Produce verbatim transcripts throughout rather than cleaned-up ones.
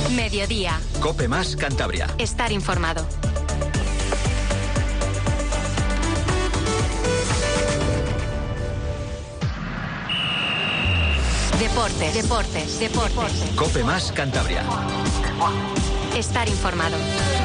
Mediodía. COPE más Cantabria. Estar informado. Deportes, deportes, deportes. COPE más Cantabria. Estar informado.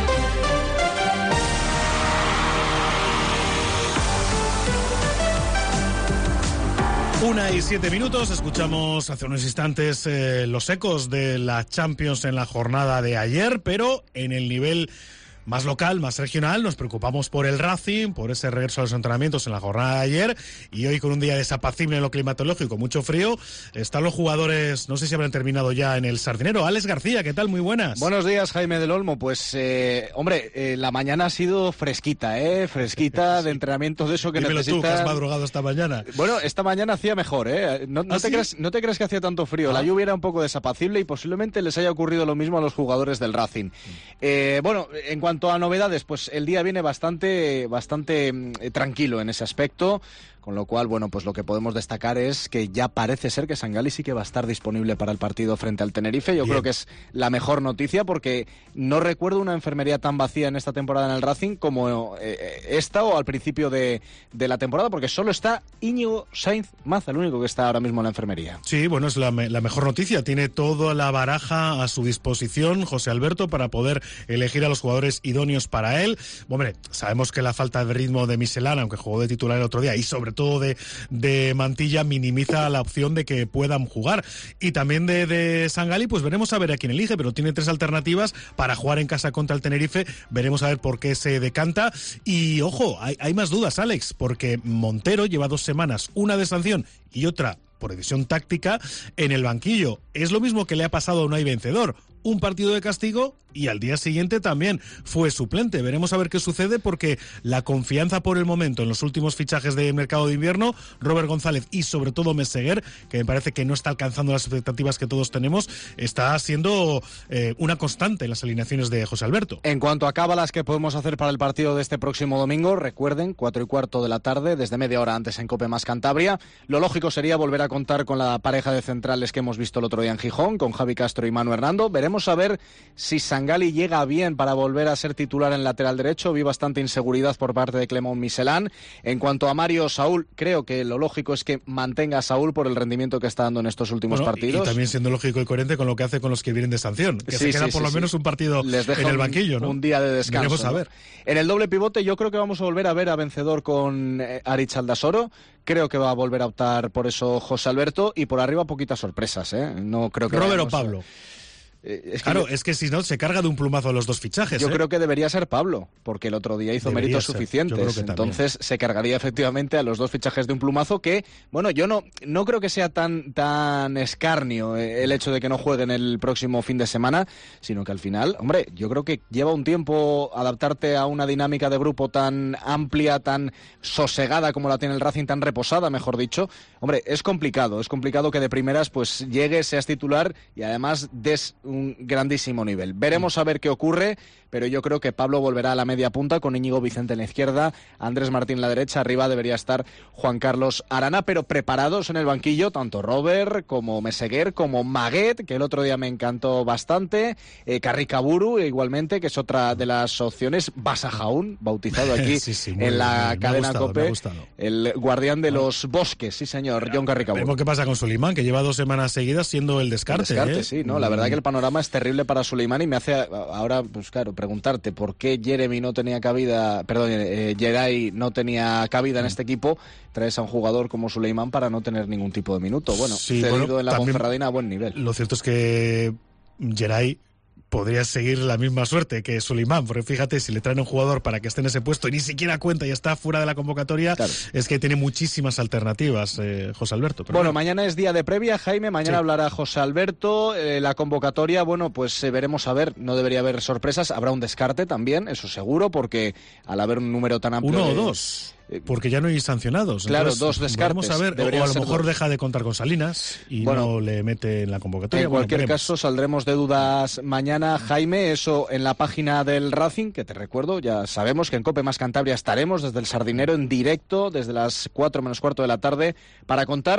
Una y siete minutos, escuchamos hace unos instantes eh, los ecos de la Champions en la jornada de ayer, pero en el nivel más local, más regional, nos preocupamos por el Racing, por ese regreso a los entrenamientos en la jornada de ayer, y hoy con un día desapacible en lo climatológico, mucho frío, están los jugadores, no sé si habrán terminado ya en el Sardinero. Alex García, ¿qué tal? Muy buenas. Buenos días, Jaime del Olmo. Pues, eh, hombre, eh, la mañana ha sido fresquita, ¿eh? Fresquita, sí. De entrenamientos de eso que Dímelo necesitan... tú, que has madrugado esta mañana. Bueno, esta mañana hacía mejor, ¿eh? No, no, ¿Ah, te, sí? creas, no te creas que hacía tanto frío. Ah. La lluvia era un poco desapacible y posiblemente les haya ocurrido lo mismo a los jugadores del Racing. Eh, bueno, en cuanto a novedades, pues el día viene bastante, bastante eh, tranquilo en ese aspecto, con lo cual, bueno, pues lo que podemos destacar es que ya parece ser que Sangali sí que va a estar disponible para el partido frente al Tenerife. Yo Bien. creo que es la mejor noticia porque no recuerdo una enfermería tan vacía en esta temporada en el Racing como eh, esta o al principio de, de la temporada, porque solo está Íñigo Sainz Maza, el único que está ahora mismo en la enfermería. Sí, bueno, es la, la mejor noticia. Tiene toda la baraja a su disposición José Alberto para poder elegir a los jugadores idóneos para él. Hombre, sabemos que la falta de ritmo de Miselán, aunque jugó de titular el otro día, y sobre todo de, de Mantilla, minimiza la opción de que puedan jugar. Y también de, de Sangali, pues veremos a ver a quién elige, pero tiene tres alternativas para jugar en casa contra el Tenerife. Veremos a ver por qué se decanta. Y ojo, hay, hay más dudas, Alex, porque Montero lleva dos semanas, una de sanción y otra por decisión táctica, en el banquillo. Es lo mismo que le ha pasado a Unai Vencedor. Un partido de castigo y al día siguiente también fue suplente. Veremos a ver qué sucede porque la confianza por el momento en los últimos fichajes de mercado de invierno, Robert González y sobre todo Meseguer, que me parece que no está alcanzando las expectativas que todos tenemos, está siendo eh, una constante en las alineaciones de José Alberto. En cuanto a cábalas que podemos hacer para el partido de este próximo domingo, recuerden, cuatro y cuarto de la tarde, desde media hora antes en COPE más Cantabria. Lo lógico sería volver a contar con la pareja de centrales que hemos visto el otro día en Gijón, con Javi Castro y Manu Hernando. Veremos a ver si Sangali llega bien para volver a ser titular en lateral derecho. Vi bastante inseguridad por parte de Clement Miselán. En cuanto a Mario Saúl, creo que lo lógico es que mantenga a Saúl por el rendimiento que está dando en estos últimos bueno, partidos. Y también siendo lógico y coherente con lo que hace con los que vienen de sanción, que sí, se queda sí, por sí, lo menos sí. un partido Les deja en el banquillo, un, ¿no? Un día de descanso. Veremos a ver. ¿no? En el doble pivote yo creo que vamos a volver a ver a Vencedor con eh, Aritz Aldasoro. Creo que va a volver a optar por eso José Alberto y por arriba poquitas sorpresas, ¿eh? No creo que Robert o vayamos, Pablo. Eh, es que claro, yo, es que si no, se carga de un plumazo los dos fichajes. Yo ¿eh? creo que debería ser Pablo, porque el otro día hizo Debería méritos ser. suficientes. Entonces se cargaría efectivamente a los dos fichajes de un plumazo que, bueno, yo no, no creo que sea tan, tan escarnio el hecho de que no jueguen el próximo fin de semana, sino que al final, hombre, yo creo que lleva un tiempo adaptarte a una dinámica de grupo tan amplia, tan sosegada como la tiene el Racing, tan reposada, mejor dicho. Hombre, es complicado, es complicado que de primeras pues llegues, seas titular y además des un grandísimo nivel. Veremos a ver qué ocurre, pero yo creo que Pablo volverá a la media punta con Íñigo Vicente en la izquierda, Andrés Martín en la derecha, arriba debería estar Juan Carlos Arana, pero preparados en el banquillo tanto Robert como Meseguer, como Maguet, que el otro día me encantó bastante, eh, Carricaburu igualmente, que es otra de las opciones, Basajaún, bautizado aquí sí, sí, en la bien, cadena gustado, COPE, el guardián de los bosques, sí señor, John Carricaburu. Veremos qué pasa con Suleimán, que lleva dos semanas seguidas siendo el descarte. El descarte, ¿eh? sí, ¿no? La verdad que el panorama es terrible para Suleimán y me hace ahora, pues claro, preguntarte por qué Jeremy no tenía cabida, perdón, eh, Geray no tenía cabida en este equipo. Traes a un jugador como Suleimán para no tener ningún tipo de minuto. Bueno, sí, cedido bueno, en la también, Ponferradina a buen nivel. Lo cierto es que Geray podría seguir la misma suerte que Suleimán, porque fíjate, si le traen un jugador para que esté en ese puesto y ni siquiera cuenta y está fuera de la convocatoria, claro. Es que tiene muchísimas alternativas, eh, José Alberto. Pero bueno, bueno, mañana es día de previa, Jaime, mañana sí. hablará José Alberto, eh, la convocatoria, bueno, pues eh, veremos a ver, no debería haber sorpresas, habrá un descarte también, eso seguro, porque al haber un número tan amplio... Uno de... o dos. Porque ya no hay sancionados. Claro, entonces, dos descartes. Vamos a ver, o a lo mejor dos. deja de contar con Salinas y bueno, no le mete en la convocatoria. En cualquier bueno, caso, saldremos de dudas mañana, Jaime. Eso en la página del Racing, que te recuerdo, ya sabemos que en COPE más Cantabria estaremos desde el Sardinero en directo, desde las cuatro menos cuarto de la tarde, para contar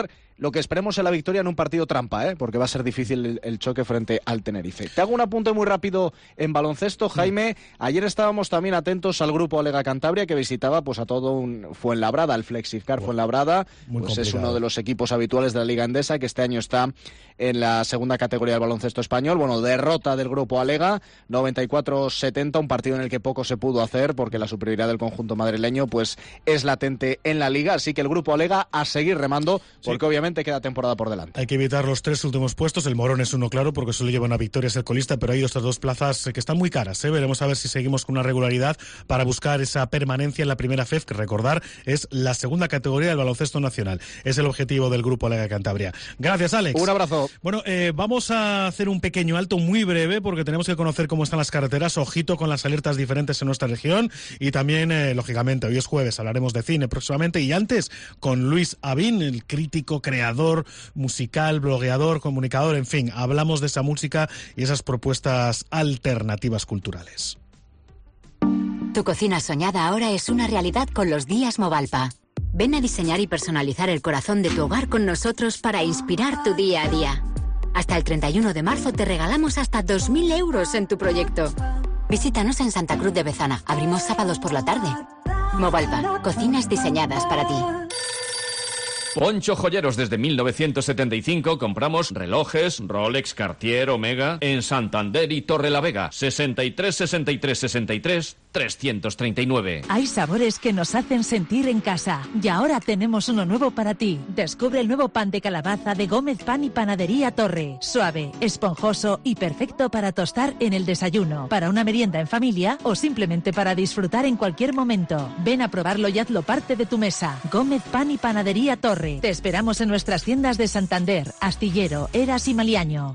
lo que esperemos es la victoria en un partido trampa, ¿eh? Porque va a ser difícil el, el choque frente al Tenerife. Te hago un apunte muy rápido en baloncesto, Jaime. Ayer estábamos también atentos al grupo Alega Cantabria, que visitaba pues a todo un Fuenlabrada, el Flexifcar oh, Fuenlabrada, pues es uno de los equipos habituales de la Liga Endesa, que este año está en la segunda categoría del baloncesto español. Bueno, derrota del grupo Alega, noventa y cuatro setenta, un partido en el que poco se pudo hacer porque la superioridad del conjunto madrileño pues es latente en la Liga, así que el grupo Alega a seguir remando, porque sí, obviamente queda temporada por delante. Hay que evitar los tres últimos puestos, el Morón es uno claro, porque solo lleva una victoria, es el colista, pero hay otras dos plazas que están muy caras, ¿eh? Veremos a ver si seguimos con una regularidad para buscar esa permanencia en la primera F E F, que recordar es la segunda categoría del baloncesto nacional. Es el objetivo del grupo Alega Cantabria. Gracias, Alex. Un abrazo. Bueno, eh, vamos a hacer un pequeño alto muy breve, porque tenemos que conocer cómo están las carreteras. Ojito con las alertas diferentes en nuestra región, y también, eh, lógicamente, hoy es jueves, hablaremos de cine próximamente, y antes con Luis Avín, el crítico, creador musical, blogueador, comunicador, en fin, hablamos de esa música y esas propuestas alternativas culturales. Tu cocina soñada ahora es una realidad con los días Movalpa. Ven a diseñar y personalizar el corazón de tu hogar con nosotros para inspirar tu día a día. Hasta el treinta y uno de marzo te regalamos hasta dos mil euros en tu proyecto. Visítanos en Santa Cruz de Bezana. Abrimos sábados por la tarde. Movalpa, cocinas diseñadas para ti. Poncho Joyeros, desde mil novecientos setenta y cinco compramos relojes, Rolex, Cartier, Omega, en Santander y Torrelavega. sesenta y tres, sesenta y tres, sesenta y tres, trescientos treinta y nueve. Hay sabores que nos hacen sentir en casa. Y ahora tenemos uno nuevo para ti. Descubre el nuevo pan de calabaza de Gómez Pan y Panadería Torre. Suave, esponjoso y perfecto para tostar en el desayuno, para una merienda en familia o simplemente para disfrutar en cualquier momento. Ven a probarlo y hazlo parte de tu mesa. Gómez Pan y Panadería Torre. Te esperamos en nuestras tiendas de Santander, Astillero, Eras y Maliaño.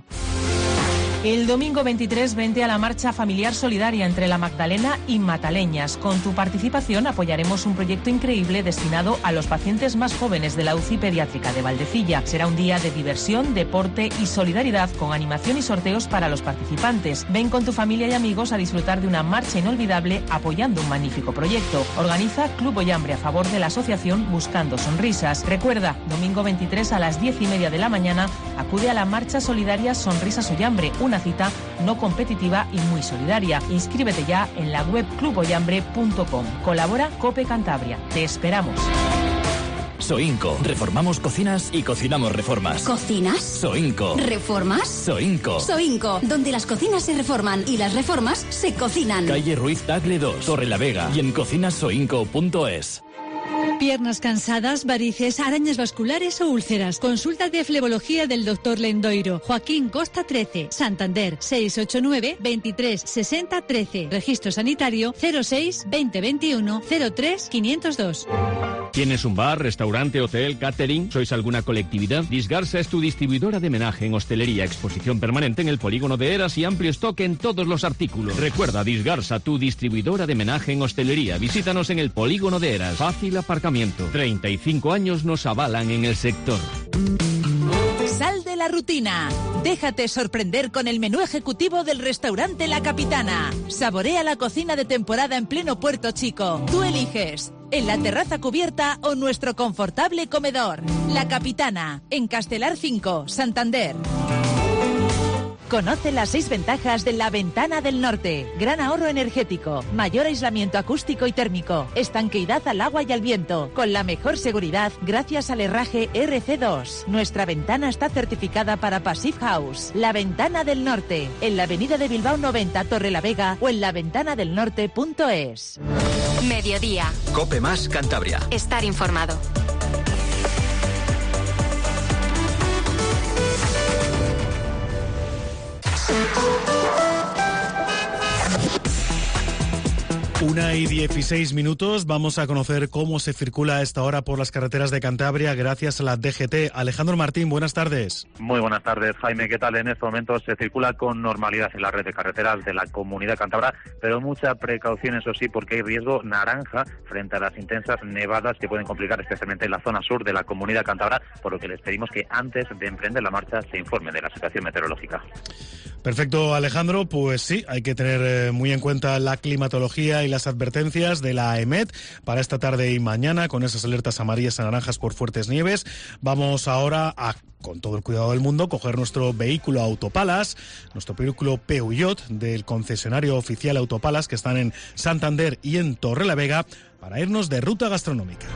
El domingo veintitrés vente a la marcha familiar solidaria entre La Magdalena y Mataleñas. Con tu participación apoyaremos un proyecto increíble destinado a los pacientes más jóvenes de la U C I pediátrica de Valdecilla. Será un día de diversión, deporte y solidaridad, con animación y sorteos para los participantes. Ven con tu familia y amigos a disfrutar de una marcha inolvidable apoyando un magnífico proyecto. Organiza Club Ollambre a favor de la asociación Buscando Sonrisas. Recuerda, domingo veintitrés a las diez y media de la mañana acude a la marcha solidaria Sonrisas Ollambre, una cita no competitiva y muy solidaria. Inscríbete ya en la web club ollambre punto com. Colabora Cope Cantabria. Te esperamos. Soinco. Reformamos cocinas y cocinamos reformas. ¿Cocinas? Soinco. ¿Reformas? Soinco. Soinco, donde las cocinas se reforman y las reformas se cocinan. Calle Ruiz Tagle dos, Torrelavega, y en cocinas soinco punto es. Piernas cansadas, varices, arañas vasculares o úlceras. Consulta de flebología del doctor Lendoiro. Joaquín Costa trece, Santander, seis ocho nueve, veintitrés, sesenta, trece. Registro sanitario cero seis, veinte veintiuno, cero tres, quinientos dos. ¿Tienes un bar, restaurante, hotel, catering? ¿Sois alguna colectividad? Disgarsa es tu distribuidora de menaje en hostelería, exposición permanente en el polígono de Eras y amplio stock en todos los artículos. Recuerda, Disgarsa, tu distribuidora de menaje en hostelería. Visítanos en el polígono de Eras. Fácil aparcamiento. treinta y cinco años nos avalan en el sector. Sal de la rutina. Déjate sorprender con el menú ejecutivo del restaurante La Capitana. Saborea la cocina de temporada en pleno Puerto Chico. Tú eliges, en la terraza cubierta o nuestro confortable comedor. La Capitana, en Castelar cinco, Santander. Conoce las seis ventajas de la Ventana del Norte. Gran ahorro energético, mayor aislamiento acústico y térmico, estanqueidad al agua y al viento, con la mejor seguridad gracias al herraje R C dos. Nuestra ventana está certificada para Passive House. La Ventana del Norte, en la avenida de Bilbao noventa, Torrelavega, o en la ventana del norte punto es. Mediodía. Cope más Cantabria. Estar informado. Una y dieciséis minutos, vamos a conocer cómo se circula a esta hora por las carreteras de Cantabria gracias a la D G T. Alejandro Martín, buenas tardes. Muy buenas tardes, Jaime, ¿qué tal? En este momento se circula con normalidad en la red de carreteras de la Comunidad Cántabra, pero mucha precaución, eso sí, porque hay riesgo naranja frente a las intensas nevadas que pueden complicar especialmente en la zona sur de la Comunidad Cántabra, por lo que les pedimos que antes de emprender la marcha se informe de la situación meteorológica. Perfecto, Alejandro, pues sí, hay que tener muy en cuenta la climatología y las advertencias de la EMET para esta tarde y mañana, con esas alertas amarillas y naranjas por fuertes nieves. Vamos ahora a, con todo el cuidado del mundo, coger nuestro vehículo Autopalas, nuestro vehículo Peugeot del concesionario oficial Autopalas, que están en Santander y en Torrelavega, para irnos de ruta gastronómica.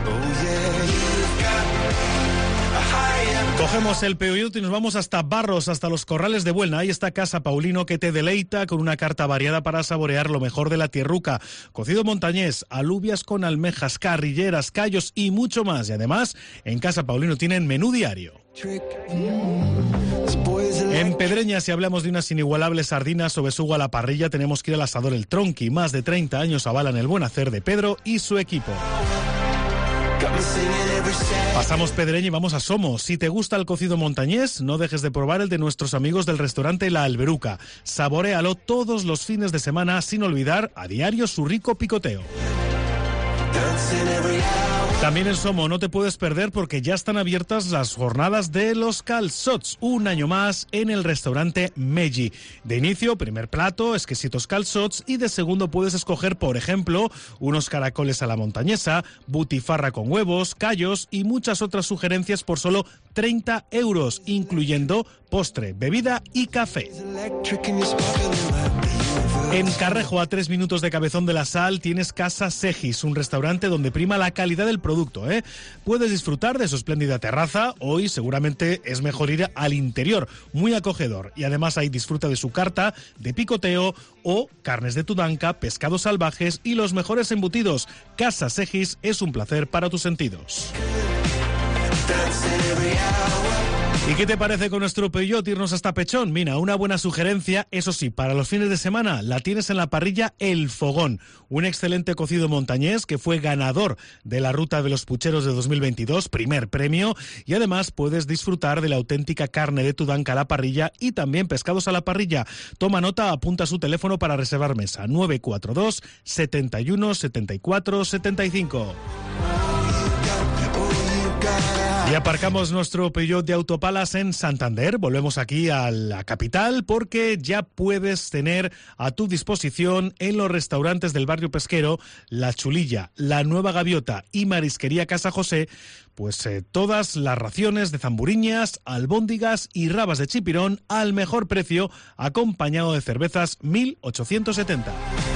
Cogemos el Peugeot y nos vamos hasta Barros, hasta los Corrales de Buelna. Ahí está Casa Paulino, que te deleita con una carta variada para saborear lo mejor de la tierruca. Cocido montañés, alubias con almejas, carrilleras, callos y mucho más. Y además, en Casa Paulino tienen menú diario. En Pedreña, si hablamos de unas inigualables sardinas o besugo a la parrilla, tenemos que ir al asador El Tronqui. Más de treinta años avalan el buen hacer de Pedro y su equipo. Pasamos Pedreña y vamos a Somos. Si te gusta el cocido montañés, no dejes de probar el de nuestros amigos del restaurante La Alberuca. Saboréalo todos los fines de semana, sin olvidar a diario su rico picoteo. También en Somo no te puedes perder, porque ya están abiertas las jornadas de los calçots, un año más en el restaurante Meiji. De inicio, primer plato, exquisitos calçots, y de segundo puedes escoger, por ejemplo, unos caracoles a la montañesa, butifarra con huevos, callos y muchas otras sugerencias por solo treinta euros, incluyendo postre, bebida y café. En Carrejo, a tres minutos de Cabezón de la Sal, tienes Casa Segis, un restaurante donde prima la calidad del producto, ¿eh? Puedes disfrutar de su espléndida terraza. Hoy seguramente es mejor ir al interior, muy acogedor. Y además ahí disfruta de su carta de picoteo o carnes de tudanca, pescados salvajes y los mejores embutidos. Casa Segis es un placer para tus sentidos. ¿Y qué te parece con nuestro Peugeot irnos hasta Pechón? Mira, una buena sugerencia, eso sí, para los fines de semana, la tienes en la parrilla El Fogón, un excelente cocido montañés que fue ganador de la Ruta de los Pucheros de dos mil veintidós, primer premio, y además puedes disfrutar de la auténtica carne de tudanca a la parrilla y también pescados a la parrilla. Toma nota, apunta su teléfono para reservar mesa, nueve cuatro dos, setenta y uno, setenta y cuatro, setenta y cinco. Y aparcamos nuestro Peugeot de Autopalas en Santander. Volvemos aquí a la capital, porque ya puedes tener a tu disposición en los restaurantes del barrio pesquero La Chulilla, La Nueva Gaviota y Marisquería Casa José, pues eh, todas las raciones de zamburiñas, albóndigas y rabas de chipirón al mejor precio, acompañado de cervezas mil ochocientos setenta.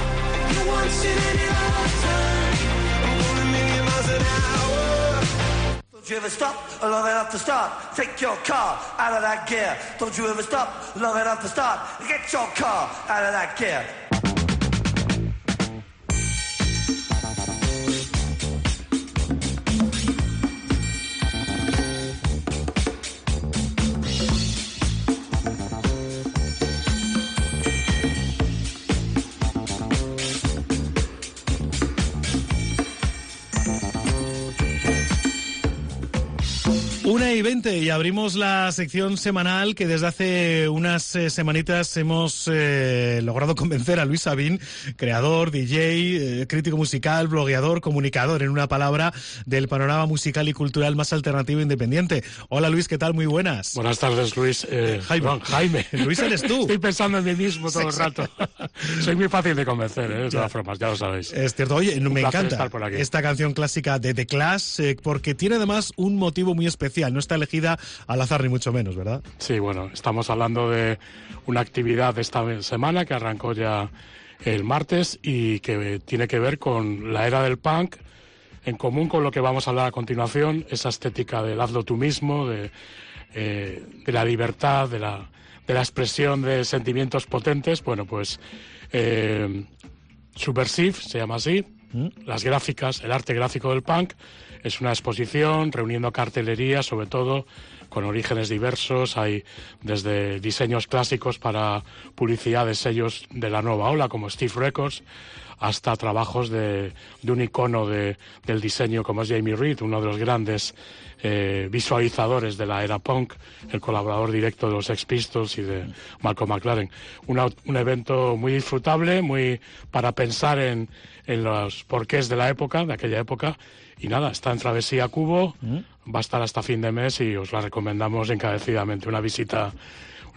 Don't you ever stop long enough to start? Take your car out of that gear. Don't you ever stop long enough to start? Get your car out of that gear. Una y veinte, y abrimos la sección semanal que desde hace unas eh, semanitas hemos eh, logrado convencer a Luis Sabin, creador, D J, eh, crítico musical, blogueador, comunicador, en una palabra, del panorama musical y cultural más alternativo e independiente. Hola Luis, ¿qué tal? Muy buenas. Buenas tardes, Luis. Eh, Jaime. Perdón, Jaime. Luis eres tú. Estoy pensando en mí mismo todo Sí, el sí. rato. Soy muy fácil de convencer, ¿eh? De todas formas, ya lo sabéis. Es cierto. Oye, Un me placer encanta estar por aquí. esta canción clásica de The Clash, eh, porque tiene además un motivo muy especial. No está elegida al azar ni mucho menos, ¿verdad? Sí, bueno, estamos hablando de una actividad de esta semana que arrancó ya el martes y que tiene que ver con la era del punk, en común con lo que vamos a hablar a continuación, esa estética del hazlo tú mismo, de, eh, de la libertad, de la, de la expresión de sentimientos potentes. Bueno, pues eh, Subversive se llama así, ¿Mm? Las gráficas, el arte gráfico del punk. Es una exposición reuniendo cartelería, sobre todo con orígenes diversos. Hay desde diseños clásicos para publicidad de sellos de la nueva ola, como Steve Records, hasta trabajos de, de un icono de, del diseño como es Jamie Reed, uno de los grandes eh, visualizadores de la era punk, el colaborador directo de los Sex Pistols y de Malcolm McLaren. Una, un evento muy disfrutable, muy para pensar en, en los porqués de la época, de aquella época. Y nada, está en Travesía Cubo, ¿Mm? Va a estar hasta fin de mes y os la recomendamos encarecidamente. Una visita,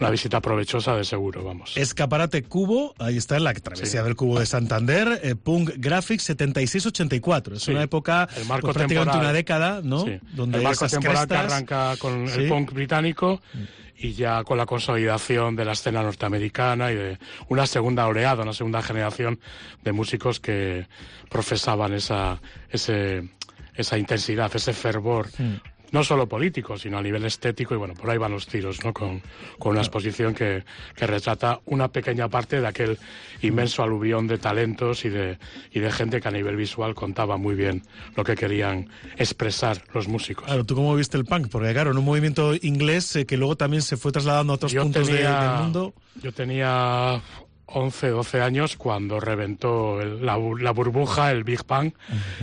una visita provechosa de seguro, vamos. Escaparate Cubo, ahí está en la travesía sí. del Cubo de Santander, eh, Punk Graphics setenta y seis ochenta y cuatro. Es sí. una época, el marco pues, prácticamente temporal, una década, ¿no? Sí. Donde el marco esas temporal crestas... que arranca con ¿Sí? el punk británico y ya con la consolidación de la escena norteamericana y de una segunda oleada, una segunda generación de músicos que profesaban esa, ese, esa intensidad, ese fervor. Sí. No solo político, sino a nivel estético, y bueno, por ahí van los tiros, ¿no? Con, con una exposición que, que retrata una pequeña parte de aquel inmenso aluvión de talentos y de, y de gente que a nivel visual contaba muy bien lo que querían expresar los músicos. Claro, ¿tú cómo viste el punk? Porque claro, en un movimiento inglés eh, que luego también se fue trasladando a otros yo puntos tenía, de, del mundo. Yo tenía once, doce años cuando reventó el, la, la burbuja, el Big Bang.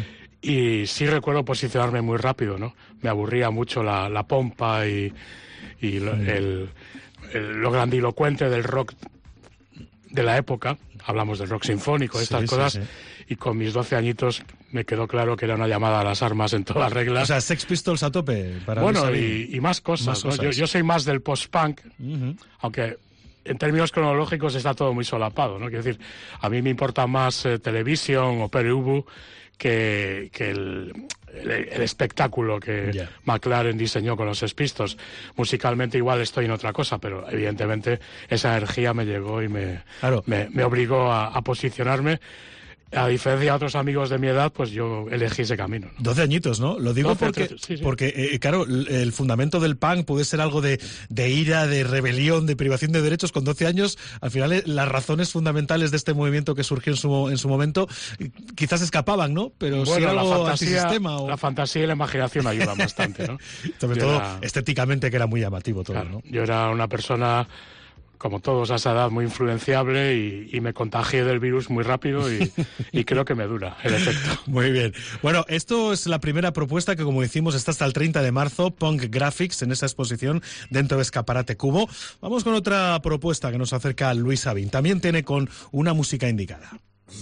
Y sí recuerdo posicionarme muy rápido, ¿no? Me aburría mucho la, la pompa y, y lo, el, el, lo grandilocuente del rock de la época. Hablamos del rock sinfónico, estas sí, cosas. Sí, sí. Y con mis doce añitos me quedó claro que era una llamada a las armas en todas reglas. O sea, Sex Pistols a tope. Para bueno, y, y más cosas. Más ¿no? cosas. Yo, yo soy más del post-punk, uh-huh. aunque... En términos cronológicos está todo muy solapado, ¿no? Quiero decir, a mí me importa más eh, televisión o Pere Ubu que, que el, el, el espectáculo que yeah. McLaren diseñó con los Sex Pistols. Musicalmente igual estoy en otra cosa, pero evidentemente esa energía me llegó y me, claro. me, me obligó a, a posicionarme. A diferencia de otros amigos de mi edad, pues yo elegí ese camino, ¿no? doce añitos, ¿no? Lo digo doce, porque, trece, sí, sí. porque eh, claro, el fundamento del punk puede ser algo de, de ira, de rebelión, de privación de derechos. Con doce años, al final, eh, las razones fundamentales de este movimiento que surgió en su, en su momento eh, quizás escapaban, ¿no? Pero bueno, si era algo la fantasía, antisistema. O... La fantasía y la imaginación ayudan bastante, ¿no? Sobre yo todo era... estéticamente, que era muy llamativo todo, claro, ¿no? Yo era una persona... como todos a esa edad, muy influenciable y, y me contagié del virus muy rápido y, y creo que me dura el efecto. Muy bien. Bueno, esto es la primera propuesta que, como decimos, está hasta el treinta de marzo, Punk Graphics, en esa exposición dentro de Escaparate Cubo. Vamos con otra propuesta que nos acerca Luis Sabin. También tiene con una música indicada.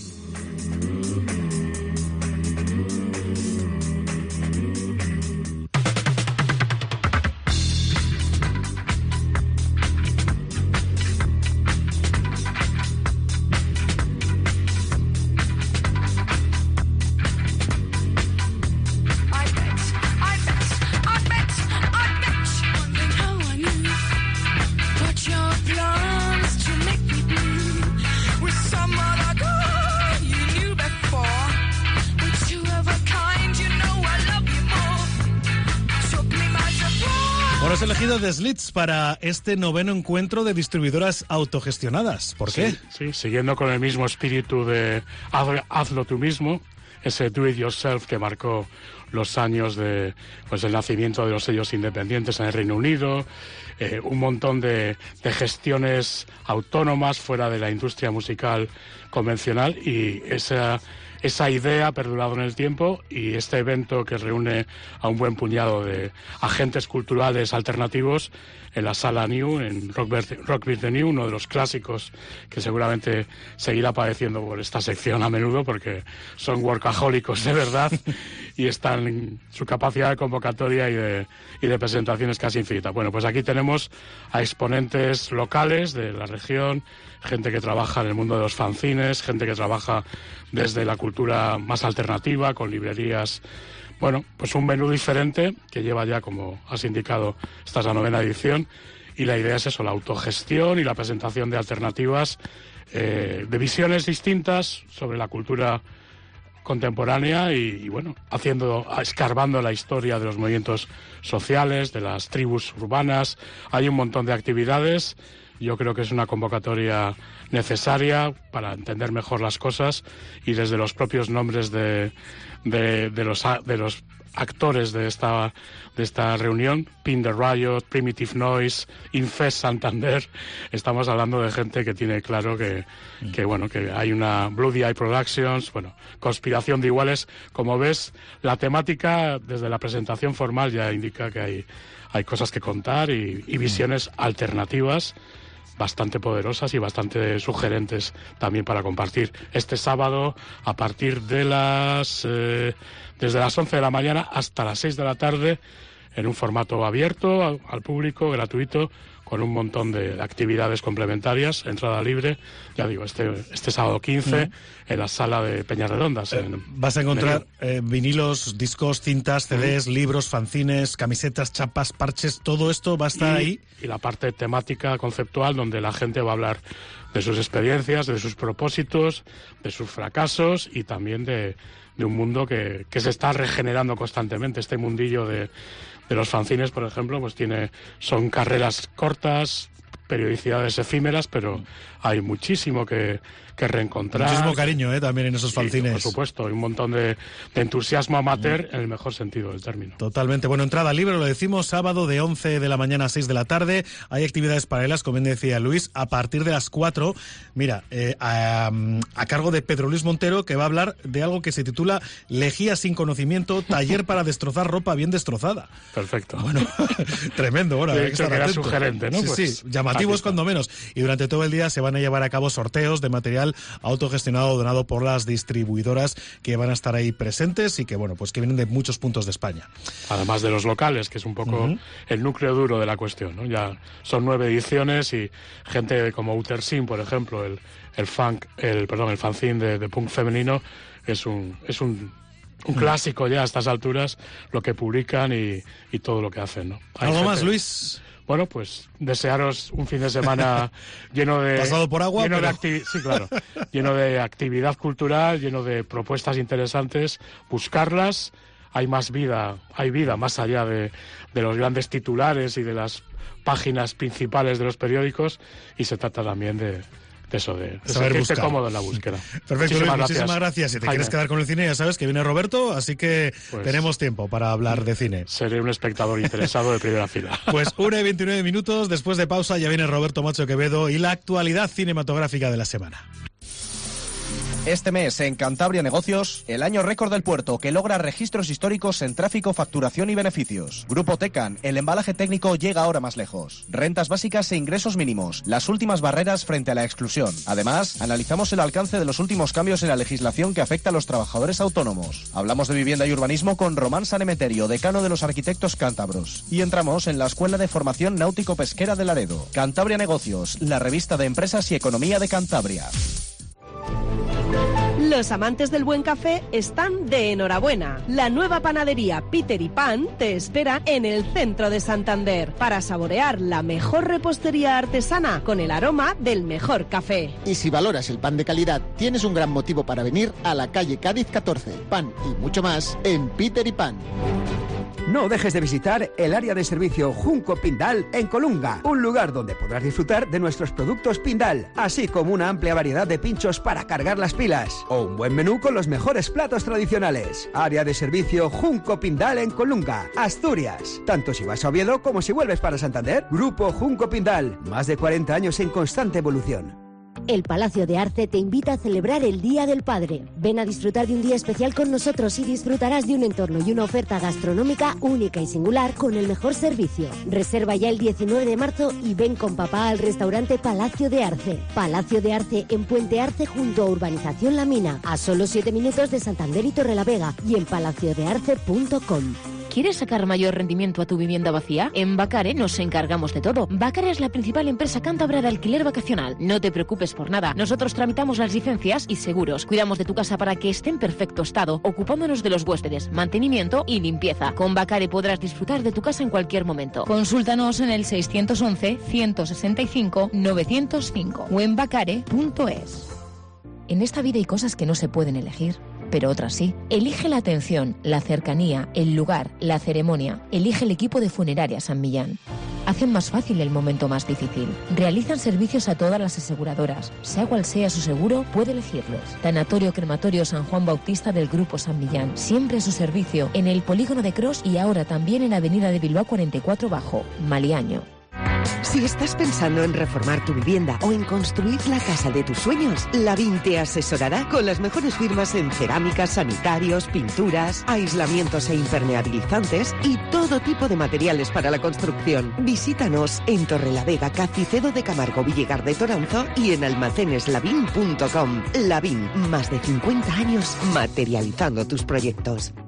Bueno, has elegido The Slits para este noveno encuentro de distribuidoras autogestionadas. ¿Por qué? Sí, sí, siguiendo con el mismo espíritu de haz, hazlo tú mismo, ese do it yourself que marcó los años de pues el nacimiento de los sellos independientes en el Reino Unido, eh, un montón de, de gestiones autónomas fuera de la industria musical convencional, y esa... Esa idea ha perdurado en el tiempo, y este evento que reúne a un buen puñado de agentes culturales alternativos en la Sala New, en Rockbeat the New, uno de los clásicos que seguramente seguirá padeciendo por esta sección a menudo, porque son workahólicos de verdad y están en su capacidad de convocatoria y de, y de presentaciones casi infinita. Bueno, pues aquí tenemos a exponentes locales de la región, gente que trabaja en el mundo de los fanzines, gente que trabaja desde la cultura más alternativa, con librerías. Bueno, pues un menú diferente que lleva ya, como has indicado, esta es la novena edición, y la idea es eso, la autogestión y la presentación de alternativas, eh, de visiones distintas sobre la cultura contemporánea y, y bueno, haciendo, escarbando la historia de los movimientos sociales, de las tribus urbanas. Hay un montón de actividades. Yo creo que es una convocatoria necesaria para entender mejor las cosas, y desde los propios nombres de, de, de, los, de los actores de esta, de esta reunión, Pin the Riot, Primitive Noise, Infest Santander, estamos hablando de gente que tiene claro que, que, bueno, que hay una Bloody Eye Productions, bueno, conspiración de iguales. Como ves, la temática desde la presentación formal ya indica que hay, hay cosas que contar y, y visiones alternativas bastante poderosas y bastante sugerentes también para compartir. Este sábado, a partir de las eh, desde las once de la mañana hasta las seis de la tarde, en un formato abierto al, al público, gratuito, con un montón de actividades complementarias, entrada libre, ya digo, este este sábado quince, mm. en la sala de Peñarredondas. Eh, en, vas a encontrar eh, vinilos, discos, cintas, C Ds, mm. libros, fanzines, camisetas, chapas, parches, todo esto va a estar y, ahí. Y la parte temática, conceptual, donde la gente va a hablar de sus experiencias, de sus propósitos, de sus fracasos y también de, de un mundo que, que se está regenerando constantemente. Este mundillo de, de los fanzines, por ejemplo, pues tiene son carreras cortas, periodicidades efímeras, pero hay muchísimo que, que reencontrar. Muchísimo cariño, ¿eh? También en esos fanzines. Sí, por supuesto, hay un montón de, de entusiasmo amateur en el mejor sentido del término. Totalmente. Bueno, entrada libre, lo decimos, sábado de once de la mañana a seis de la tarde. Hay actividades paralelas, como bien decía Luis, a partir de las cuatro. Mira, eh, a, a cargo de Pedro Luis Montero, que va a hablar de algo que se titula Lejía sin conocimiento, taller para destrozar ropa bien destrozada. Perfecto. Bueno, tremendo. Bueno, de hay que hecho, estar que era atento. sugerente, ¿no? Sí, Pues, sí, llamativos cuando menos. Y durante todo el día se van a llevar a cabo sorteos de material autogestionado donado por las distribuidoras que van a estar ahí presentes y que, bueno, pues que vienen de muchos puntos de España. Además de los locales, que es un poco uh-huh. el núcleo duro de la cuestión, ¿no? Ya son nueve ediciones y gente como Utersin, por ejemplo, el, el funk, el perdón, el fanzine de, de punk femenino, es un es un un clásico ya a estas alturas, lo que publican y, y todo lo que hacen, ¿no? Hay ¿Algo gente... más, Luis? Bueno, pues desearos un fin de semana lleno de... Pasado por agua, lleno pero... de acti... Sí, claro. Lleno de actividad cultural, lleno de propuestas interesantes. Buscarlas. Hay más vida, hay vida más allá de, de los grandes titulares y de las páginas principales de los periódicos. Y se trata también de... de eso, de, de saber sentirte buscar. Cómodo en la búsqueda. Perfecto, muchísimas Luis, gracias. muchísimas gracias. Si te Jaime. quieres quedar con el cine, ya sabes que viene Roberto, así que pues, tenemos tiempo para hablar de cine. Seré un espectador interesado de primera fila. Pues una y veintinueve minutos, después de pausa ya viene Roberto Macho Quevedo y la actualidad cinematográfica de la semana. Este mes en Cantabria Negocios, el año récord del puerto que logra registros históricos en tráfico, facturación y beneficios. Grupo Tecan, el embalaje técnico llega ahora más lejos. Rentas básicas e ingresos mínimos, las últimas barreras frente a la exclusión. Además, analizamos el alcance de los últimos cambios en la legislación que afecta a los trabajadores autónomos. Hablamos de vivienda y urbanismo con Román Sanemeterio, decano de los arquitectos cántabros. Y entramos en la Escuela de Formación Náutico-Pesquera de Laredo. Cantabria Negocios, la revista de empresas y economía de Cantabria. Los amantes del buen café están de enhorabuena. La nueva panadería Peter y Pan te espera en el centro de Santander para saborear la mejor repostería artesana con el aroma del mejor café. Y si valoras el pan de calidad, tienes un gran motivo para venir a la calle Cádiz catorce. Pan y mucho más en Peter y Pan. No dejes de visitar el área de servicio Junco Pindal en Colunga, un lugar donde podrás disfrutar de nuestros productos Pindal, así como una amplia variedad de pinchos para cargar las pilas, o un buen menú con los mejores platos tradicionales. Área de servicio Junco Pindal en Colunga, Asturias. Tanto si vas a Oviedo como si vuelves para Santander. Grupo Junco Pindal, más de cuarenta años en constante evolución. El Palacio de Arce te invita a celebrar el Día del Padre. Ven a disfrutar de un día especial con nosotros y disfrutarás de un entorno y una oferta gastronómica única y singular con el mejor servicio. Reserva ya el diecinueve de marzo y ven con papá al restaurante Palacio de Arce. Palacio de Arce en Puente Arce junto a Urbanización La Mina, a solo siete minutos de Santander y Torrelavega y en palacio de arce punto com. ¿Quieres sacar mayor rendimiento a tu vivienda vacía? En Bacare nos encargamos de todo. Bacare es la principal empresa cántabra de alquiler vacacional. No te preocupes por nada. Nosotros tramitamos las licencias y seguros. Cuidamos de tu casa para que esté en perfecto estado, ocupándonos de los huéspedes, mantenimiento y limpieza. Con Bacare podrás disfrutar de tu casa en cualquier momento. Consúltanos en el seiscientos once, ciento sesenta y cinco, novecientos cinco o en bacare punto es. En esta vida hay cosas que no se pueden elegir, pero otras sí. Elige la atención, la cercanía, el lugar, la ceremonia. Elige el equipo de Funeraria San Millán. Hacen más fácil el momento más difícil. Realizan servicios a todas las aseguradoras. Sea cual sea su seguro, puede elegirlos. Tanatorio Crematorio San Juan Bautista del Grupo San Millán. Siempre a su servicio en el Polígono de Cros y ahora también en Avenida de Bilbao cuarenta y cuatro Bajo, Maliaño. Si estás pensando en reformar tu vivienda o en construir la casa de tus sueños, Lavín te asesorará con las mejores firmas en cerámicas, sanitarios, pinturas, aislamientos e impermeabilizantes y todo tipo de materiales para la construcción. Visítanos en Torrelavega, Cacicedo de Camargo, Villegar de Toranzo y en almacenes lavín punto com. Lavín, más de cincuenta años materializando tus proyectos.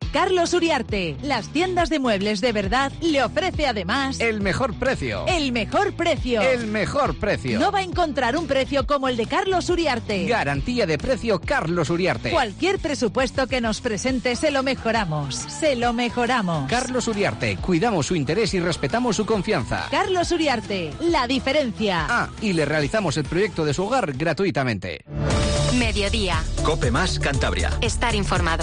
Carlos Uriarte, las tiendas de muebles de verdad, le ofrece además el mejor precio. El mejor precio. El mejor precio. No va a encontrar un precio como el de Carlos Uriarte. Garantía de precio Carlos Uriarte. Cualquier presupuesto que nos presente se lo mejoramos. Se lo mejoramos. Carlos Uriarte, cuidamos su interés y respetamos su confianza. Carlos Uriarte, la diferencia. Ah, y le realizamos el proyecto de su hogar gratuitamente. Mediodía. Cope más Cantabria. Estar informado.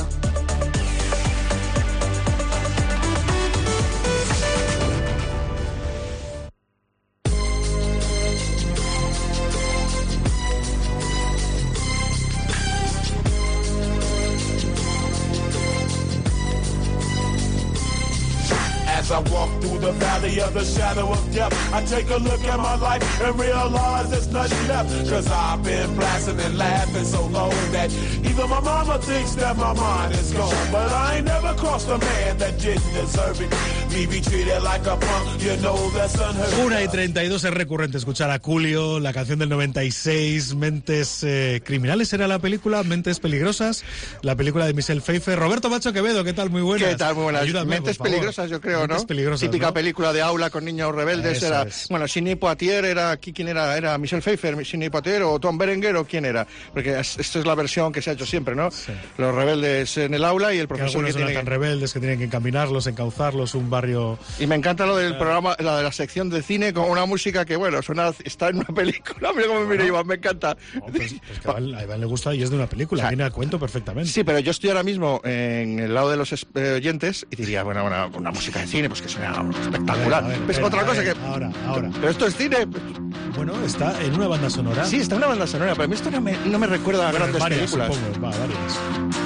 As I walk through the valley of the shadow of death, I take a look at my life and realize there's nothing left. Cause I've been blasting and laughing so long that even my mama thinks that my mind is gone. But I ain't never crossed a man that didn't deserve it. Me be treated like a punk, you know that's unheard of. Una y treinta y dos es recurrente escuchar a Julio, la canción del noventa y seis, Mentes eh, Criminales era la película, Mentes Peligrosas, la película de Michelle Pfeiffer. Roberto Macho Quevedo, ¿qué tal? Muy buenas. ¿Qué tal? Muy buenas. Ayúdame, Mentes Peligrosas, yo creo, Mentes ¿no? Peligrosas, Típica ¿no? película de aula con niños rebeldes. Eso era, es. bueno, Sidney Poitier era, aquí quién era, era Michelle Pfeiffer, Sidney Poitier o Tom Berenger o quién era, porque es, esta es la versión que se ha hecho siempre, ¿no? Sí. Los rebeldes en el aula y el profesor que algunos que tiene eran tan rebeldes que tienen que encaminarlos, encauzarlos, un barrio. Y me encanta lo del programa, la de la sección de cine con una música que, bueno, suena, está en una película. Mira cómo me mira Iván, me encanta. No, pues, pues que a, Iván, a Iván le gusta y es de una película, o sea, viene a cuento perfectamente. Sí, pero yo estoy ahora mismo en el lado de los eh, oyentes y diría, bueno, una, una música de cine, pues que suena espectacular. A ver, a ver, pues espera, otra cosa ver, que. Ahora, ahora. Pero esto es cine. Bueno, está en una banda sonora. Sí, está en una banda sonora, pero a mí esto no me, no me recuerda a bueno, grandes varias, películas. Supongo, va, varias.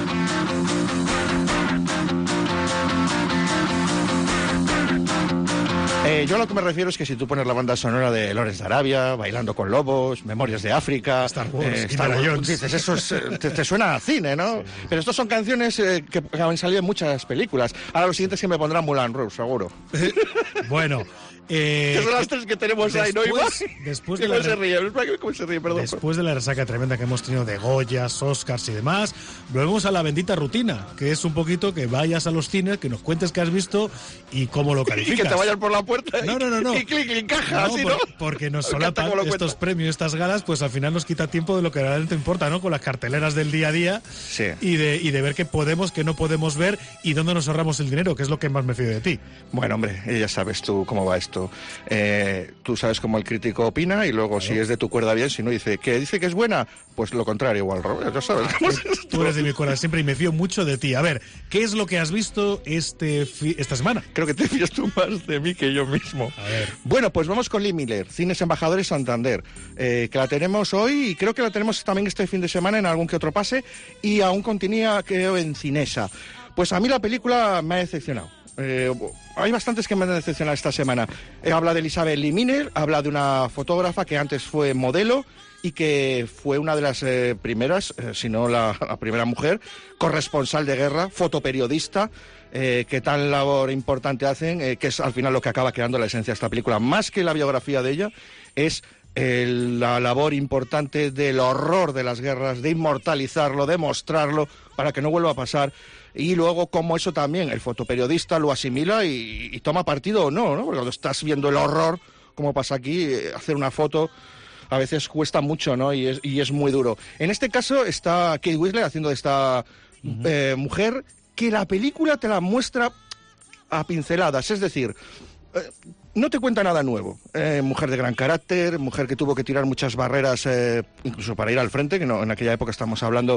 Eh, yo a lo que me refiero es que si tú pones la banda sonora de Lawrence de Arabia, Bailando con Lobos, Memorias de África, Star Wars, eh, Star Wars, Jones. Dices, eso es, te, te suena a cine, ¿no? Sí. Pero estos son canciones eh, que han salido en muchas películas. Ahora lo siguiente es que me pondrán Moulin Rouge, seguro. Bueno. Eh, que son las tres que tenemos después, ahí, ¿no, Iván? Después de, ¿Cómo la, se ríe? ¿Cómo se ríe? Perdón. Después de la resaca tremenda que hemos tenido de Goyas, Oscars y demás, volvemos a la bendita rutina, que es un poquito que vayas a los cines, que nos cuentes qué has visto y cómo lo calificas. Y que te vayan por la puerta y, no, no, no, no. y clic, clic, caja, no, así, por, ¿no? Porque nos solapan estos premios, estas galas, pues al final nos quita tiempo de lo que realmente importa, ¿no? Con las carteleras del día a día sí. y, de, y de ver qué podemos, qué no podemos ver y dónde nos ahorramos el dinero, que es lo que más me fío de ti. Bueno, hombre, ya sabes tú cómo va esto. Eh, tú sabes cómo el crítico opina y luego claro. Si es de tu cuerda bien, si no dice que dice que es buena, pues lo contrario o al revés, ya sabes. ¿Cómo es tú eres de mi cuerda siempre y me fío mucho de ti. A ver, ¿qué es lo que has visto este fi- esta semana? Creo que te fías tú más de mí que yo mismo. A ver. Bueno, pues vamos con Lee Miller, Cines Embajadores Santander, eh, que la tenemos hoy y creo que la tenemos también este fin de semana en algún que otro pase y aún continúa, creo, en Cinesa. Pues a mí la película me ha decepcionado. Eh, hay bastantes que me han decepcionado esta semana. Eh, habla de Elizabeth Lee Miller, habla de una fotógrafa que antes fue modelo y que fue una de las eh, primeras, eh, si no la, la primera mujer, corresponsal de guerra, fotoperiodista, eh, que tan labor importante hacen, eh, que es al final lo que acaba creando la esencia de esta película. Más que la biografía de ella, es el, la labor importante del horror de las guerras, de inmortalizarlo, de mostrarlo, para que no vuelva a pasar. Y luego cómo eso también el fotoperiodista lo asimila y, y toma partido o no, ¿no? Porque cuando estás viendo el horror, como pasa aquí, eh, hacer una foto a veces cuesta mucho, ¿no? Y es, y es muy duro. En este caso está Kate Winslet haciendo de esta uh-huh. eh, mujer que la película te la muestra a pinceladas, es decir, eh, no te cuenta nada nuevo. Eh, mujer de gran carácter, mujer que tuvo que tirar muchas barreras, eh, incluso para ir al frente, que no, en aquella época estamos hablando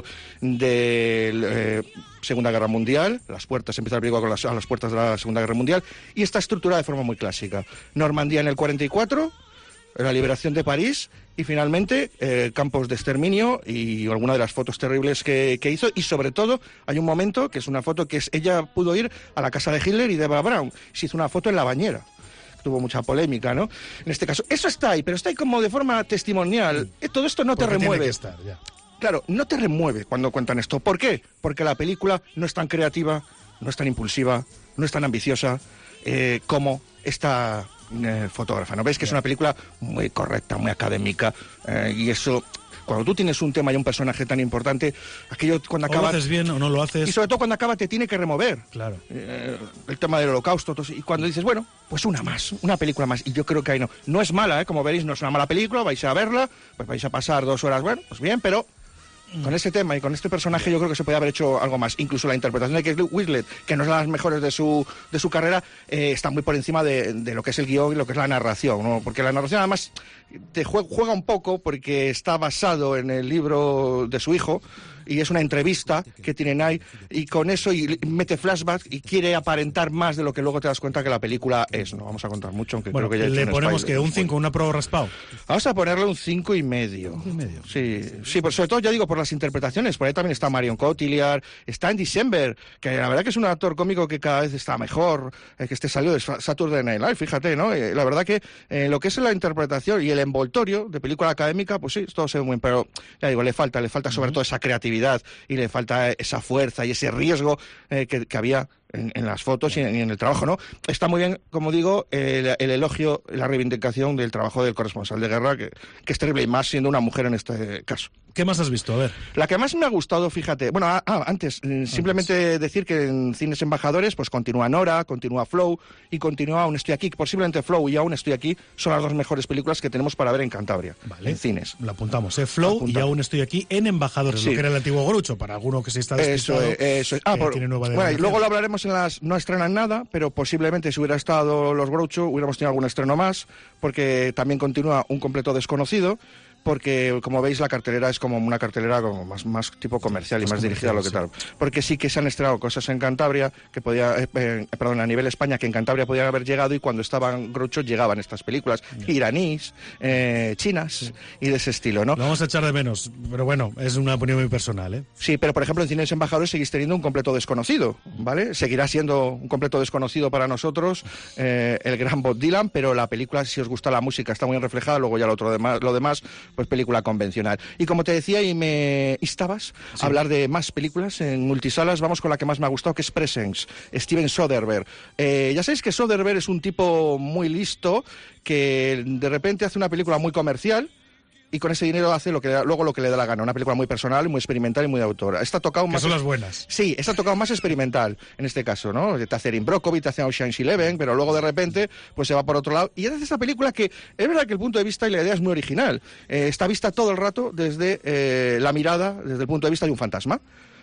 de eh, Segunda Guerra Mundial, las puertas, empieza la película con las, a las puertas de la Segunda Guerra Mundial, y está estructurada de forma muy clásica. Normandía en el cuarenta y cuatro, la liberación de París, y finalmente eh, campos de exterminio y alguna de las fotos terribles que, que hizo, y sobre todo hay un momento que es una foto que es, ella pudo ir a la casa de Hitler y de Eva Braun, se hizo una foto en la bañera. Tuvo mucha polémica, ¿no? En este caso, eso está ahí, pero está ahí como de forma testimonial. Sí. Todo esto no te Porque remueve. Tiene que estar, ya. Claro, no te remueve cuando cuentan esto. ¿Por qué? Porque la película no es tan creativa, no es tan impulsiva, no es tan ambiciosa eh, como esta eh, fotógrafa, ¿no? Veis que es una película muy correcta, muy académica, eh, y eso cuando tú tienes un tema y un personaje tan importante, aquello cuando acaba... O lo haces bien o no lo haces... Y sobre todo cuando acaba te tiene que remover. Claro. Eh, el tema del holocausto, todo, y cuando dices, bueno, pues una más, una película más. Y yo creo que ahí no. No es mala, ¿eh? Como veréis, no es una mala película, vais a verla, pues vais a pasar dos horas, bueno, pues bien, pero... Con este tema y con este personaje yo creo que se puede haber hecho algo más. Incluso la interpretación de Kate Winslet, que no es de las mejores de su, de su carrera, eh, está muy por encima de, de lo que es el guión y lo que es la narración, ¿no? Porque la narración además te juega, juega un poco porque está basado en el libro de su hijo, y es una entrevista que tienen ahí, y con eso y mete flashbacks y quiere aparentar más de lo que luego te das cuenta que la película es. No vamos a contar mucho, aunque bueno, creo que ya le ponemos spoiler, que un cinco, una prueba raspado. Vamos a ponerle un cinco y medio. cinco y medio. Sí, sí, pero sobre todo ya digo por las interpretaciones. Por ahí también está Marion Cotillard, está Andy Samberg, que la verdad que es un actor cómico que cada vez está mejor, eh, que este salió de Saturday Night Live, fíjate, ¿no? Eh, la verdad que eh, lo que es la interpretación y el envoltorio de película académica, pues sí, todo se ve muy bien, pero ya digo, le falta, le falta sobre uh-huh. todo esa creatividad y le falta esa fuerza y ese riesgo eh, que, que había en, en las fotos y en, y en el trabajo, ¿no? Está muy bien, como digo, el, el elogio, la reivindicación del trabajo del corresponsal de guerra, que, que es terrible, y más siendo una mujer en este caso. ¿Qué más has visto? A ver. La que más me ha gustado, fíjate, bueno, ah, antes, simplemente antes. decir que en Cines Embajadores, pues continúa Nora, continúa Flow y continúa Aún estoy aquí, posiblemente Flow y Aún estoy aquí son las dos mejores películas que tenemos para ver en Cantabria, vale. en cines. La apuntamos, ¿eh? Flow Apuntamos. Y Aún estoy aquí en Embajadores, sí. Lo que era el antiguo Grucho, para alguno que se está despistado. Eso es, eso es. Ah, por, tiene nueva bueno, y luego lo hablaremos en las... No estrenan nada, pero posiblemente si hubiera estado los Groucho hubiéramos tenido algún estreno más, porque también continúa Un completo desconocido, porque como veis la cartelera es como una cartelera como más, más tipo comercial y más, más dirigida a lo que sí. tal. Porque sí que se han estrenado cosas en Cantabria, que podía, eh, eh, perdón, a nivel España, que en Cantabria podían haber llegado, y cuando estaban Groucho llegaban estas películas, yeah. iraníes, eh, chinas sí. y de ese estilo, ¿no? Lo vamos a echar de menos, pero bueno, es una opinión muy personal, ¿eh? Sí, pero por ejemplo en Cines Embajadores seguís teniendo Un completo desconocido, ¿vale? Seguirá siendo un completo desconocido para nosotros, eh, el gran Bob Dylan, pero la película, si os gusta la música, está muy bien reflejada, luego ya lo, otro demás, lo demás, pues película convencional. Y como te decía, y me instabas sí. a hablar de más películas en multisalas, vamos con la que más me ha gustado, que es Presence, Steven Soderbergh. Eh, ya sabéis que Soderbergh es un tipo muy listo, que de repente hace una película muy comercial, y con ese dinero hace lo que luego lo que le da la gana. Una película muy personal, muy experimental y muy de autor. Está tocado más... Que son las buenas. Sí, está tocado más experimental, en este caso, ¿no? Te hace Erin Brockovich, te hace Ocean's Eleven, pero luego de repente pues se va por otro lado. Y hace esta película que es verdad que el punto de vista y la idea es muy original. Eh, está vista todo el rato desde eh, la mirada, desde el punto de vista de un fantasma.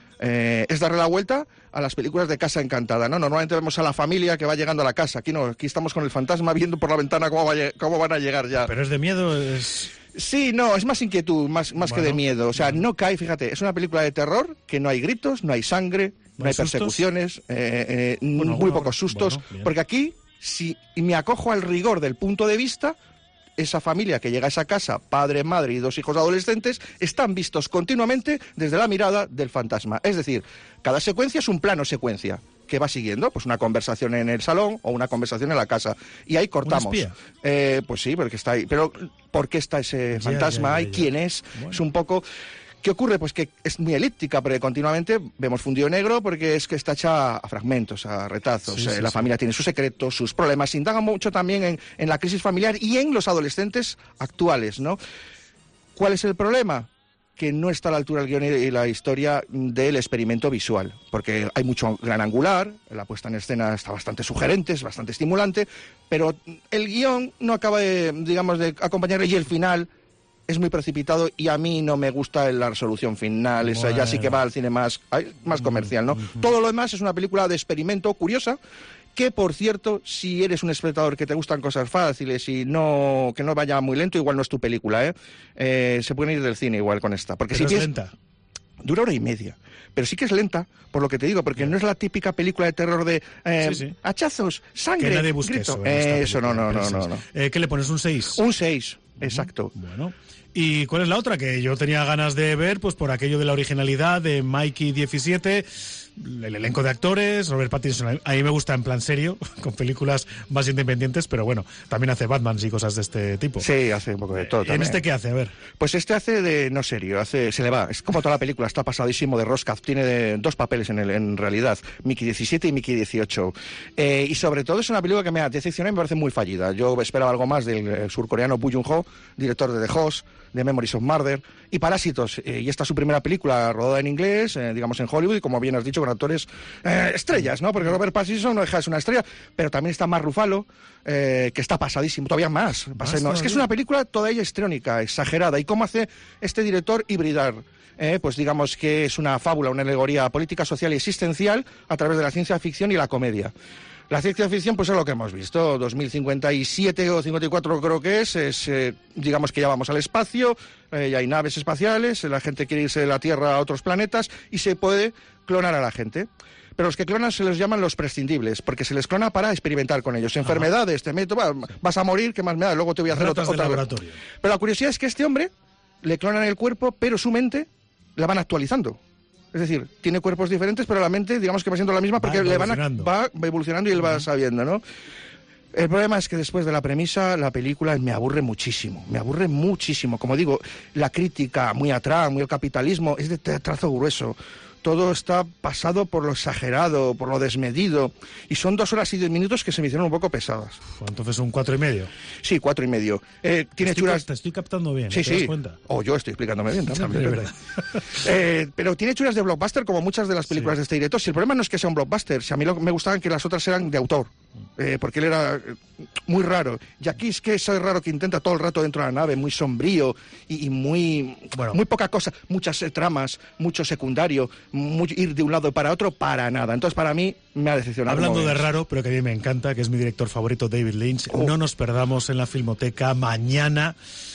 Eh, es darle la vuelta a las películas de Casa Encantada, ¿no? Normalmente vemos a la familia que va llegando a la casa. Aquí no, aquí estamos con el fantasma viendo por la ventana cómo, va, cómo van a llegar ya. Pero es de miedo, es... Sí, no, es más inquietud, más, más bueno, que de miedo. O sea, bueno. no cae, fíjate, es una película de terror que no hay gritos, no hay sangre, no, no hay, hay persecuciones, eh, eh, bueno, muy bueno, pocos sustos. Bueno, porque aquí, si me acojo al rigor del punto de vista, esa familia que llega a esa casa, padre, madre y dos hijos adolescentes, están vistos continuamente desde la mirada del fantasma. Es decir, cada secuencia es un plano secuencia que va siguiendo, pues una conversación en el salón o una conversación en la casa. Y ahí cortamos. ¿Un espía? Eh, pues sí, porque está ahí. Pero ¿por qué está ese ya, fantasma ahí? ¿Quién es? Bueno. Es un poco... ¿Qué ocurre? Pues que es muy elíptica, porque continuamente vemos fundido negro, porque es que está hecha a fragmentos, a retazos. Sí, eh, sí, la sí. familia tiene sus secretos, sus problemas. Indaga mucho también en, en la crisis familiar y en los adolescentes actuales, ¿no? ¿Cuál es el problema? Que no está a la altura del guión y la historia del experimento visual, porque hay mucho gran angular, la puesta en escena está bastante sugerente, es bastante estimulante, pero el guión no acaba de, digamos, de acompañarle, y el final es muy precipitado y a mí no me gusta la resolución final, esa bueno. ya sí que va al cine más, más comercial, ¿no? Uh-huh. Todo lo demás es una película de experimento curiosa, que por cierto, si eres un espectador que te gustan cosas fáciles y no que no vaya muy lento, igual no es tu película, ¿eh? eh se pueden ir del cine igual con esta. Porque Pero si es piensas, lenta. Dura hora y media. Pero sí que es lenta, por lo que te digo, porque no es la típica película de terror de eh, sí, sí. hachazos, sangre, que nadie busque grito. Eso, eh, eso no, no, no, no, no. Eh, ¿Qué le pones? ¿Un seis? Un seis, uh-huh. exacto. Bueno. ¿Y cuál es la otra? Que yo tenía ganas de ver, pues por aquello de la originalidad de Mikey diecisiete, el elenco de actores, Robert Pattinson, a mí me gusta en plan serio, con películas más independientes, pero bueno, también hace Batman y cosas de este tipo. Sí, hace un poco de todo. ¿En también. este qué hace? A ver. Pues este hace de no serio, hace se le va, es como toda la película, está pasadísimo de rosca, tiene de, dos papeles en, el, en realidad, Mickey diecisiete y Mickey dieciocho. Eh, y sobre todo es una película que me ha decepcionado y me parece muy fallida. Yo esperaba algo más del surcoreano Bong Joon-ho, director de The Host, de Memories of Murder, y Parásitos, eh, y esta es su primera película rodada en inglés, eh, digamos en Hollywood, y como bien has dicho, con actores eh, estrellas, ¿no? Porque Robert Pattinson no deja de ser una estrella, pero también está Mark Ruffalo, eh, que está pasadísimo, todavía más. Pasa, no, es que es una película toda ella histriónica, exagerada, y cómo hace este director hibridar. Eh, pues digamos que es una fábula, una alegoría política, social y existencial a través de la ciencia ficción y la comedia. La ciencia ficción, pues es lo que hemos visto, dos mil cincuenta y siete o cincuenta y cuatro creo que es, es eh, digamos que ya vamos al espacio, eh, ya hay naves espaciales, la gente quiere irse de la Tierra a otros planetas y se puede clonar a la gente. Pero los que clonan se les llaman los prescindibles, porque se les clona para experimentar con ellos. Enfermedades, te meto, va, vas a morir, ¿qué más me da? Luego te voy a hacer otra, otra laboratorio. Pero la curiosidad es que este hombre le clonan el cuerpo, pero su mente la van actualizando. Es decir, tiene cuerpos diferentes, pero la mente, digamos que va siendo la misma porque le van a, va, va evolucionando y él va sabiendo, ¿no? El problema es que después de la premisa, la película me aburre muchísimo, me aburre muchísimo. Como digo, la crítica muy atrás, muy al capitalismo, es de trazo grueso. Todo está pasado por lo exagerado, por lo desmedido, y son dos horas y diez minutos que se me hicieron un poco pesadas. Entonces un cuatro y medio. Sí, cuatro y medio. Eh, tiene estoy, churas... Te estoy captando bien, sí, ¿te das sí. cuenta? O yo estoy explicándome bien también. también verdad. eh, pero tiene churas de blockbuster como muchas de las películas sí. de este director. Si el problema no es que sea un blockbuster, si a mí lo, me gustaban que las otras eran de autor. Eh, porque él era eh, muy raro. Y aquí es que es raro que intenta todo el rato dentro de la nave, muy sombrío y, y muy bueno. muy poca cosa, muchas eh, tramas, mucho secundario, muy, ir de un lado para otro, para nada. Entonces para mí me ha decepcionado. Hablando de raro, pero que a mí me encanta, que es mi director favorito, David Lynch, oh. no nos perdamos en la Filmoteca mañana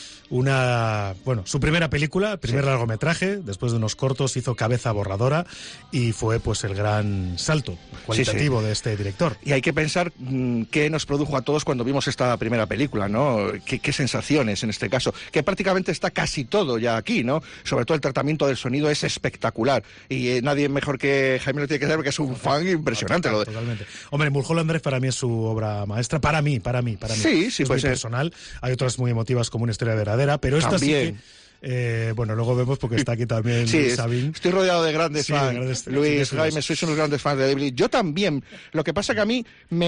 una, bueno, su primera película, primer sí. largometraje, después de unos cortos hizo Cabeza Borradora y fue pues el gran salto cualitativo sí, sí. de este director. Y hay que pensar mmm, qué nos produjo a todos cuando vimos esta primera película, ¿no? Qué, qué sensaciones en este caso, que prácticamente está casi todo ya aquí, ¿no? Sobre todo el tratamiento del sonido es espectacular y eh, nadie mejor que Jaime lo tiene que saber porque es un fan impresionante. Total, totalmente. Hombre, Mulholland Drive para mí es su obra maestra, para mí, para mí, para mí. Sí, sí, es pues muy personal. Hay otras muy emotivas como Una historia verdadera, pero esta también. sí que... Eh, bueno, luego vemos porque está aquí también sí, Sabine. Estoy rodeado de grandes sí, fans. De grandes, Luis, sí, Jaime, sois unos grandes fans de David. Yo también. Lo que pasa que a mí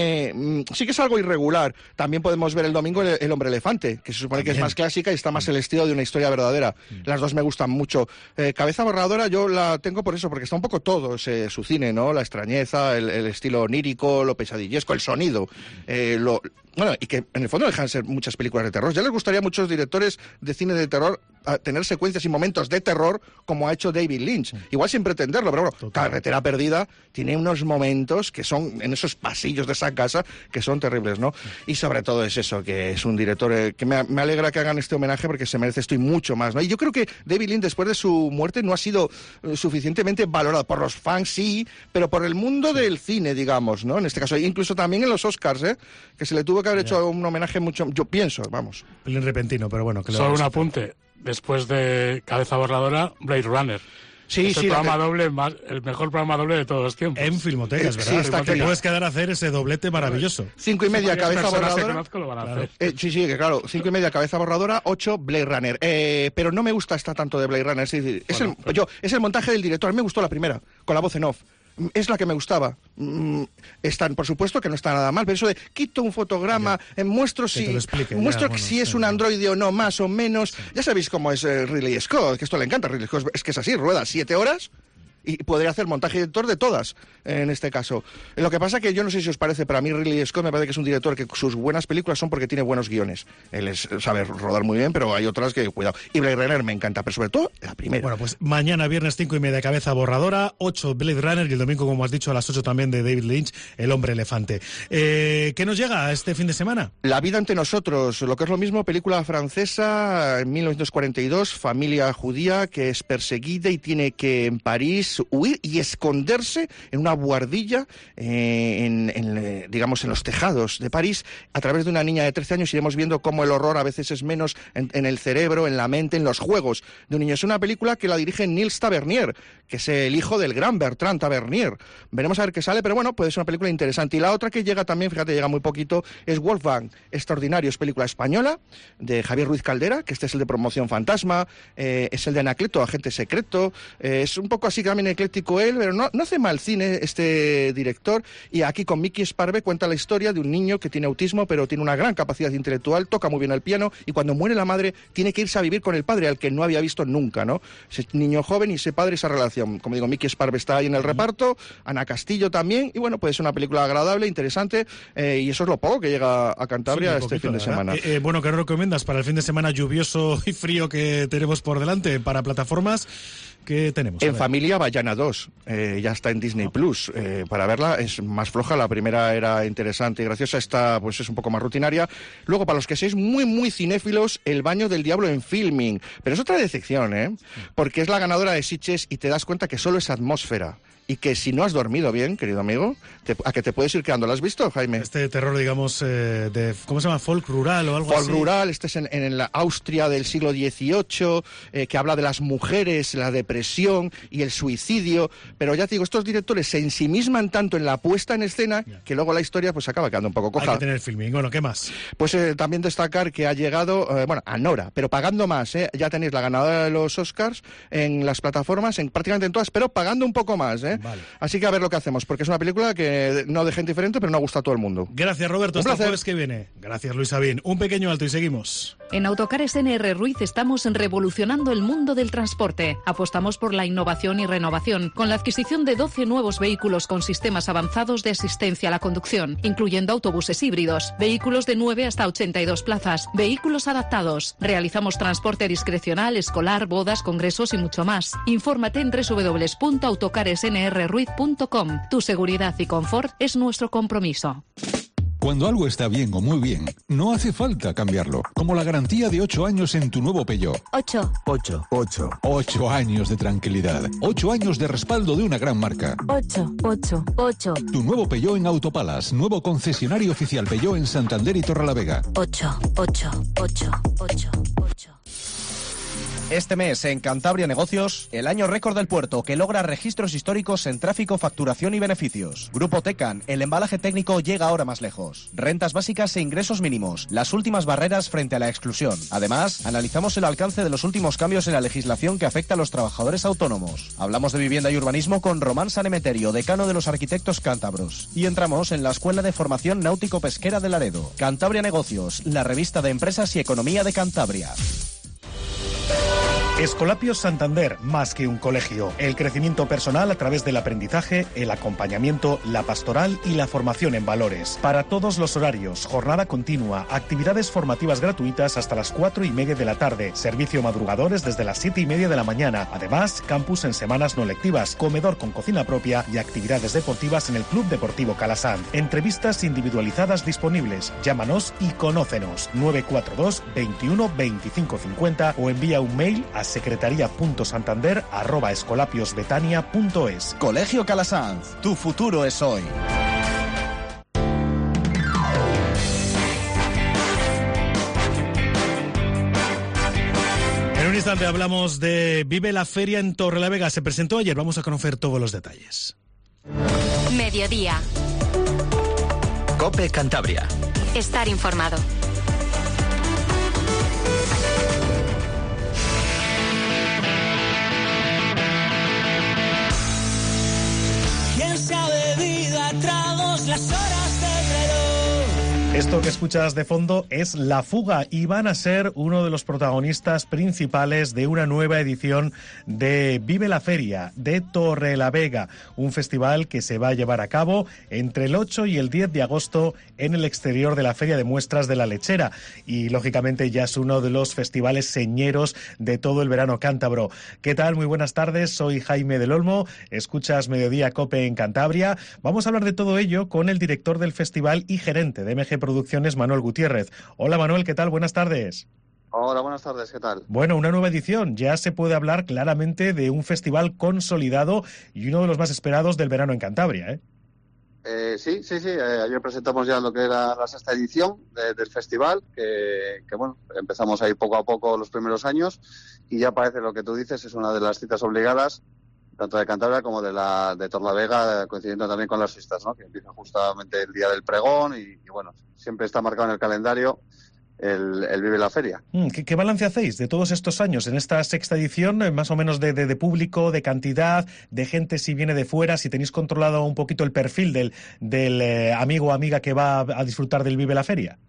me sí que es algo irregular. También podemos ver el domingo El, el Hombre Elefante, que se supone también. que es más clásica y está más el estilo de Una historia verdadera. Mm. Las dos me gustan mucho. Eh, Cabeza Borradora yo la tengo por eso, porque está un poco todo ese, su cine, ¿no? La extrañeza, el, el estilo onírico, lo pesadillesco, el sonido. Eh, lo, bueno, y que en el fondo dejan de ser muchas películas de terror. Ya les gustaría a muchos directores de cine de terror a tener secuencias y momentos de terror como ha hecho David Lynch. Igual sin pretenderlo, pero bueno, Total. Carretera Perdida tiene unos momentos que son en esos pasillos de esa casa que son terribles, ¿no? Y sobre todo es eso, que es un director eh, que me, me alegra que hagan este homenaje porque se merece esto y mucho más, ¿no? Y yo creo que David Lynch después de su muerte no ha sido eh, suficientemente valorado por los fans, sí, pero por el mundo sí. del cine, digamos, ¿no? En este caso, incluso también en los Oscars, ¿eh? Que se le tuvo que haber yeah. hecho un homenaje mucho, yo pienso, vamos. Pelín repentino, pero bueno. Que Solo un apunte. Después de Cabeza Borradora, Blade Runner. Sí, es sí. El, programa que... doble más, el mejor programa doble de todos los tiempos. En Filmotecas, ¿verdad? Sí, está Te puedes quedar a hacer ese doblete maravilloso. Cinco y media, Cabeza Borradora. Conozco, lo van a claro. hacer. Eh, sí, sí, que claro. Cinco y media, Cabeza Borradora. Ocho, Blade Runner. Eh, pero no me gusta esta tanto de Blade Runner. Es, decir, es, bueno, el, pero... yo, es el montaje del director. A mí me gustó la primera, con la voz en off. Es la que me gustaba. Mm, están, por supuesto que no está nada mal, pero eso de quito un fotograma, eh, muestro si explique, muestro ya, bueno, si es un androide o no, más o menos. Sí. Ya sabéis cómo es eh, Ridley Scott, que esto le encanta a Ridley Scott, es que es así, rueda siete horas y podría hacer montaje y director de todas, en este caso. Lo que pasa que yo no sé si os parece, pero a mí Ridley Scott me parece que es un director que sus buenas películas son porque tiene buenos guiones. Él es, sabe rodar muy bien, pero hay otras que, cuidado. Y Blade Runner me encanta, pero sobre todo la primera. Bueno, pues mañana viernes cinco y media, Cabeza Borradora, ocho Blade Runner y el domingo, como has dicho, a las ocho también de David Lynch, El Hombre Elefante. Eh, ¿Qué nos llega este fin de semana? La vida ante nosotros, lo que es lo mismo, película francesa, en mil novecientos cuarenta y dos, familia judía que es perseguida y tiene que en París huir y esconderse en una buhardilla, eh, en, en, digamos, en los tejados de París. A través de una niña de trece años iremos viendo cómo el horror a veces es menos en, en el cerebro, en la mente, en los juegos de un niño. Es una película que la dirige Nils Tavernier, que es el hijo del gran Bertrand Tavernier. Veremos a ver qué sale, pero bueno, puede ser una película interesante. Y la otra que llega también, fíjate, llega muy poquito, es Wolfgang, Extraordinario, es película española, de Javier Ruiz Caldera, que este es el de Promoción Fantasma, eh, es el de Anacleto, Agente Secreto, eh, es un poco así que también ecléctico él, pero no, no hace mal cine este director. Y aquí con Miki Sparve cuenta la historia de un niño que tiene autismo, pero tiene una gran capacidad intelectual, toca muy bien el piano, y cuando muere la madre tiene que irse a vivir con el padre, al que no había visto nunca, ¿no? Ese niño joven y ese padre, esa relación. Como digo, Miki Sparve está ahí en el reparto, Ana Castillo también, y bueno, puede ser una película agradable, interesante, eh, y eso es lo poco que llega a Cantabria sí, este poquito, fin de semana. Eh, eh, bueno, ¿qué nos recomiendas para el fin de semana lluvioso y frío que tenemos por delante? Para plataformas, ¿qué tenemos? En familia, Bayana dos, eh, ya está en Disney Plus. Eh, para verla es más floja, la primera era interesante y graciosa, esta pues es un poco más rutinaria. Luego, para los que seáis muy, muy cinéfilos, El baño del diablo en Filming. Pero es otra decepción, ¿eh? Porque es la ganadora de Sitges y te das cuenta que solo es atmósfera. Y que si no has dormido bien, querido amigo, te, a que te puedes ir quedando. ¿Lo has visto, Jaime? Este terror, digamos, eh, de ¿cómo se llama? Folk rural o algo Folk así. Folk rural, este es en, en la Austria del siglo dieciocho, eh, que habla de las mujeres, la depresión y el suicidio. Pero ya te digo, estos directores se ensimisman tanto en la puesta en escena yeah. que luego la historia pues acaba quedando un poco coja. Hay que tener filming. Bueno, ¿qué más? Pues eh, también destacar que ha llegado, eh, bueno, a Nora, pero pagando más, ¿eh? Ya tenéis la ganadora de los Oscars en las plataformas, en prácticamente en todas, pero pagando un poco más, ¿eh? Vale. Así que a ver lo que hacemos, porque es una película que no deja indiferente, pero no gusta a todo el mundo. Gracias, Roberto. Hasta el jueves que viene. Gracias, Luis Sabín. Un pequeño alto y seguimos. En Autocares N R Ruiz estamos revolucionando el mundo del transporte. Apostamos por la innovación y renovación, con la adquisición de doce nuevos vehículos con sistemas avanzados de asistencia a la conducción, incluyendo autobuses híbridos, vehículos de nueve hasta ochenta y dos plazas, vehículos adaptados. Realizamos transporte discrecional, escolar, bodas, congresos y mucho más. Infórmate en doble u doble u doble u punto autocares n r ruiz punto com. Tu seguridad y confort es nuestro compromiso. Cuando algo está bien o muy bien, no hace falta cambiarlo. Como la garantía de ocho años en tu nuevo Peugeot. Ocho. Ocho. Ocho. Ocho años de tranquilidad. Ocho años de respaldo de una gran marca. Ocho. Ocho. Ocho. Tu nuevo Peugeot en Autopalas. Nuevo concesionario oficial Peugeot en Santander y Torrelavega. Ocho. Ocho. Ocho. Ocho. Ocho. Este mes en Cantabria Negocios, el año récord del puerto que logra registros históricos en tráfico, facturación y beneficios. Grupo Tecan, el embalaje técnico llega ahora más lejos. Rentas básicas e ingresos mínimos, las últimas barreras frente a la exclusión. Además, analizamos el alcance de los últimos cambios en la legislación que afecta a los trabajadores autónomos. Hablamos de vivienda y urbanismo con Román Sanemeterio, decano de los arquitectos cántabros. Y entramos en la Escuela de Formación Náutico-Pesquera de Laredo. Cantabria Negocios, la revista de empresas y economía de Cantabria. Escolapios Santander, más que un colegio. El crecimiento personal a través del aprendizaje, el acompañamiento, la pastoral y la formación en valores. Para todos los horarios, jornada continua, actividades formativas gratuitas hasta las cuatro y media de la tarde, servicio madrugadores desde las siete y media de la mañana. Además, campus en semanas no lectivas, comedor con cocina propia y actividades deportivas en el Club Deportivo Calasanz. Entrevistas individualizadas disponibles. Llámanos y conócenos. nueve cuatro dos, veintiuno, veinticinco cincuenta o envía un mail a secretaría.santander arroba escolapiosbetania.es. Colegio Calasanz, tu futuro es hoy. En un instante hablamos de Vive la Feria en Torrelavega. Se presentó ayer, vamos a conocer todos los detalles. Mediodía. COPE Cantabria. Estar informado. Se ha bebido a tragos las horas del reloj. Esto que escuchas de fondo es La Fuga y van a ser uno de los protagonistas principales de una nueva edición de Vive la Feria de Torrelavega, un festival que se va a llevar a cabo entre el ocho y el diez de agosto en el exterior de la Feria de Muestras de la Lechera y lógicamente ya es uno de los festivales señeros de todo el verano cántabro. ¿Qué tal? Muy buenas tardes, soy Jaime del Olmo, escuchas Mediodía COPE en Cantabria. Vamos a hablar de todo ello con el director del festival y gerente de M G Producciones, Manuel Gutiérrez. Hola Manuel, ¿qué tal? Buenas tardes. Hola, buenas tardes, ¿qué tal? Bueno, una nueva edición. Ya se puede hablar claramente de un festival consolidado y uno de los más esperados del verano en Cantabria, ¿eh? Eh, sí, sí, sí. Eh, ayer presentamos ya lo que era la sexta edición de, del festival, que, que bueno, empezamos ahí poco a poco los primeros años y ya parece lo que tú dices, es una de las citas obligadas tanto de Cantabria como de la de Torrelavega, coincidiendo también con las fiestas, ¿no? Que empieza justamente el día del pregón y, y bueno, siempre está marcado en el calendario el, el Vive la Feria. ¿Qué, ¿Qué balance hacéis de todos estos años en esta sexta edición, eh, más o menos de, de, de público, de cantidad, de gente si viene de fuera, si tenéis controlado un poquito el perfil del, del eh, amigo o amiga que va a disfrutar del Vive la Feria?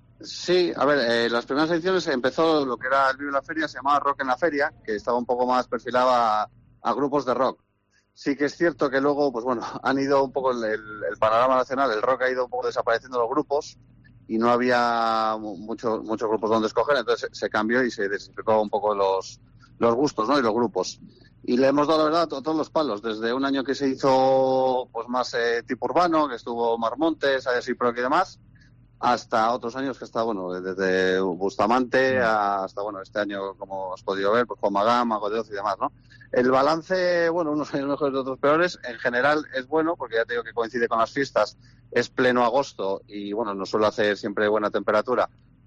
Sí, a ver, eh, las primeras ediciones empezó lo que era el Vive la Feria, se llamaba Rock en la Feria, que estaba un poco más perfilado a, a grupos de rock. Sí que es cierto que luego, pues bueno, han ido un poco el, el, el panorama nacional, el rock ha ido un poco desapareciendo los grupos, y no había muchos muchos grupos donde escoger, entonces se cambió y se diversificó un poco los, los gustos, ¿no? Y los grupos. Y le hemos dado, la verdad, a todos los palos, desde un año que se hizo pues más eh, tipo urbano, que estuvo Mar Montes, Ayasi Pro y demás, hasta otros años que está, bueno, desde Bustamante hasta, bueno, este año, como has podido ver, pues Juan Magán, Mago de Oz y demás, ¿no? El balance, bueno, unos años mejores y otros peores, en general es bueno, porque ya te digo que coincide con las fiestas, es pleno agosto y, bueno, nos suele hacer siempre buena temperatura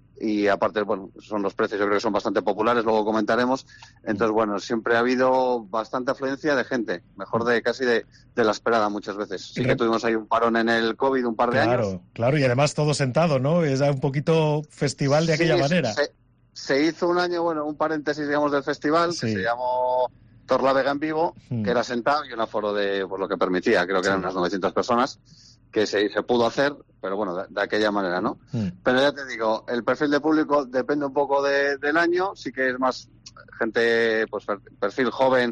y aparte, bueno, son los precios, yo creo que son bastante populares, luego comentaremos. Entonces, bueno, siempre ha habido bastante afluencia de gente, mejor de casi de, de la esperada muchas veces. Sí que tuvimos ahí un parón en el COVID un par de claro, años. Claro, claro, y además todo sentado, ¿no? Es un poquito festival de aquella sí, manera. Se, se hizo un año, bueno, un paréntesis, digamos, del festival, sí. que se llamó Torlavega en Vivo, hmm. que era sentado y un aforo de, por lo que permitía, creo que sí. eran unas novecientas personas, que se, se pudo hacer, pero bueno, de, de aquella manera, ¿no? Hmm. Pero ya te digo, el perfil de público depende un poco de, del año, sí que es más gente, pues perfil joven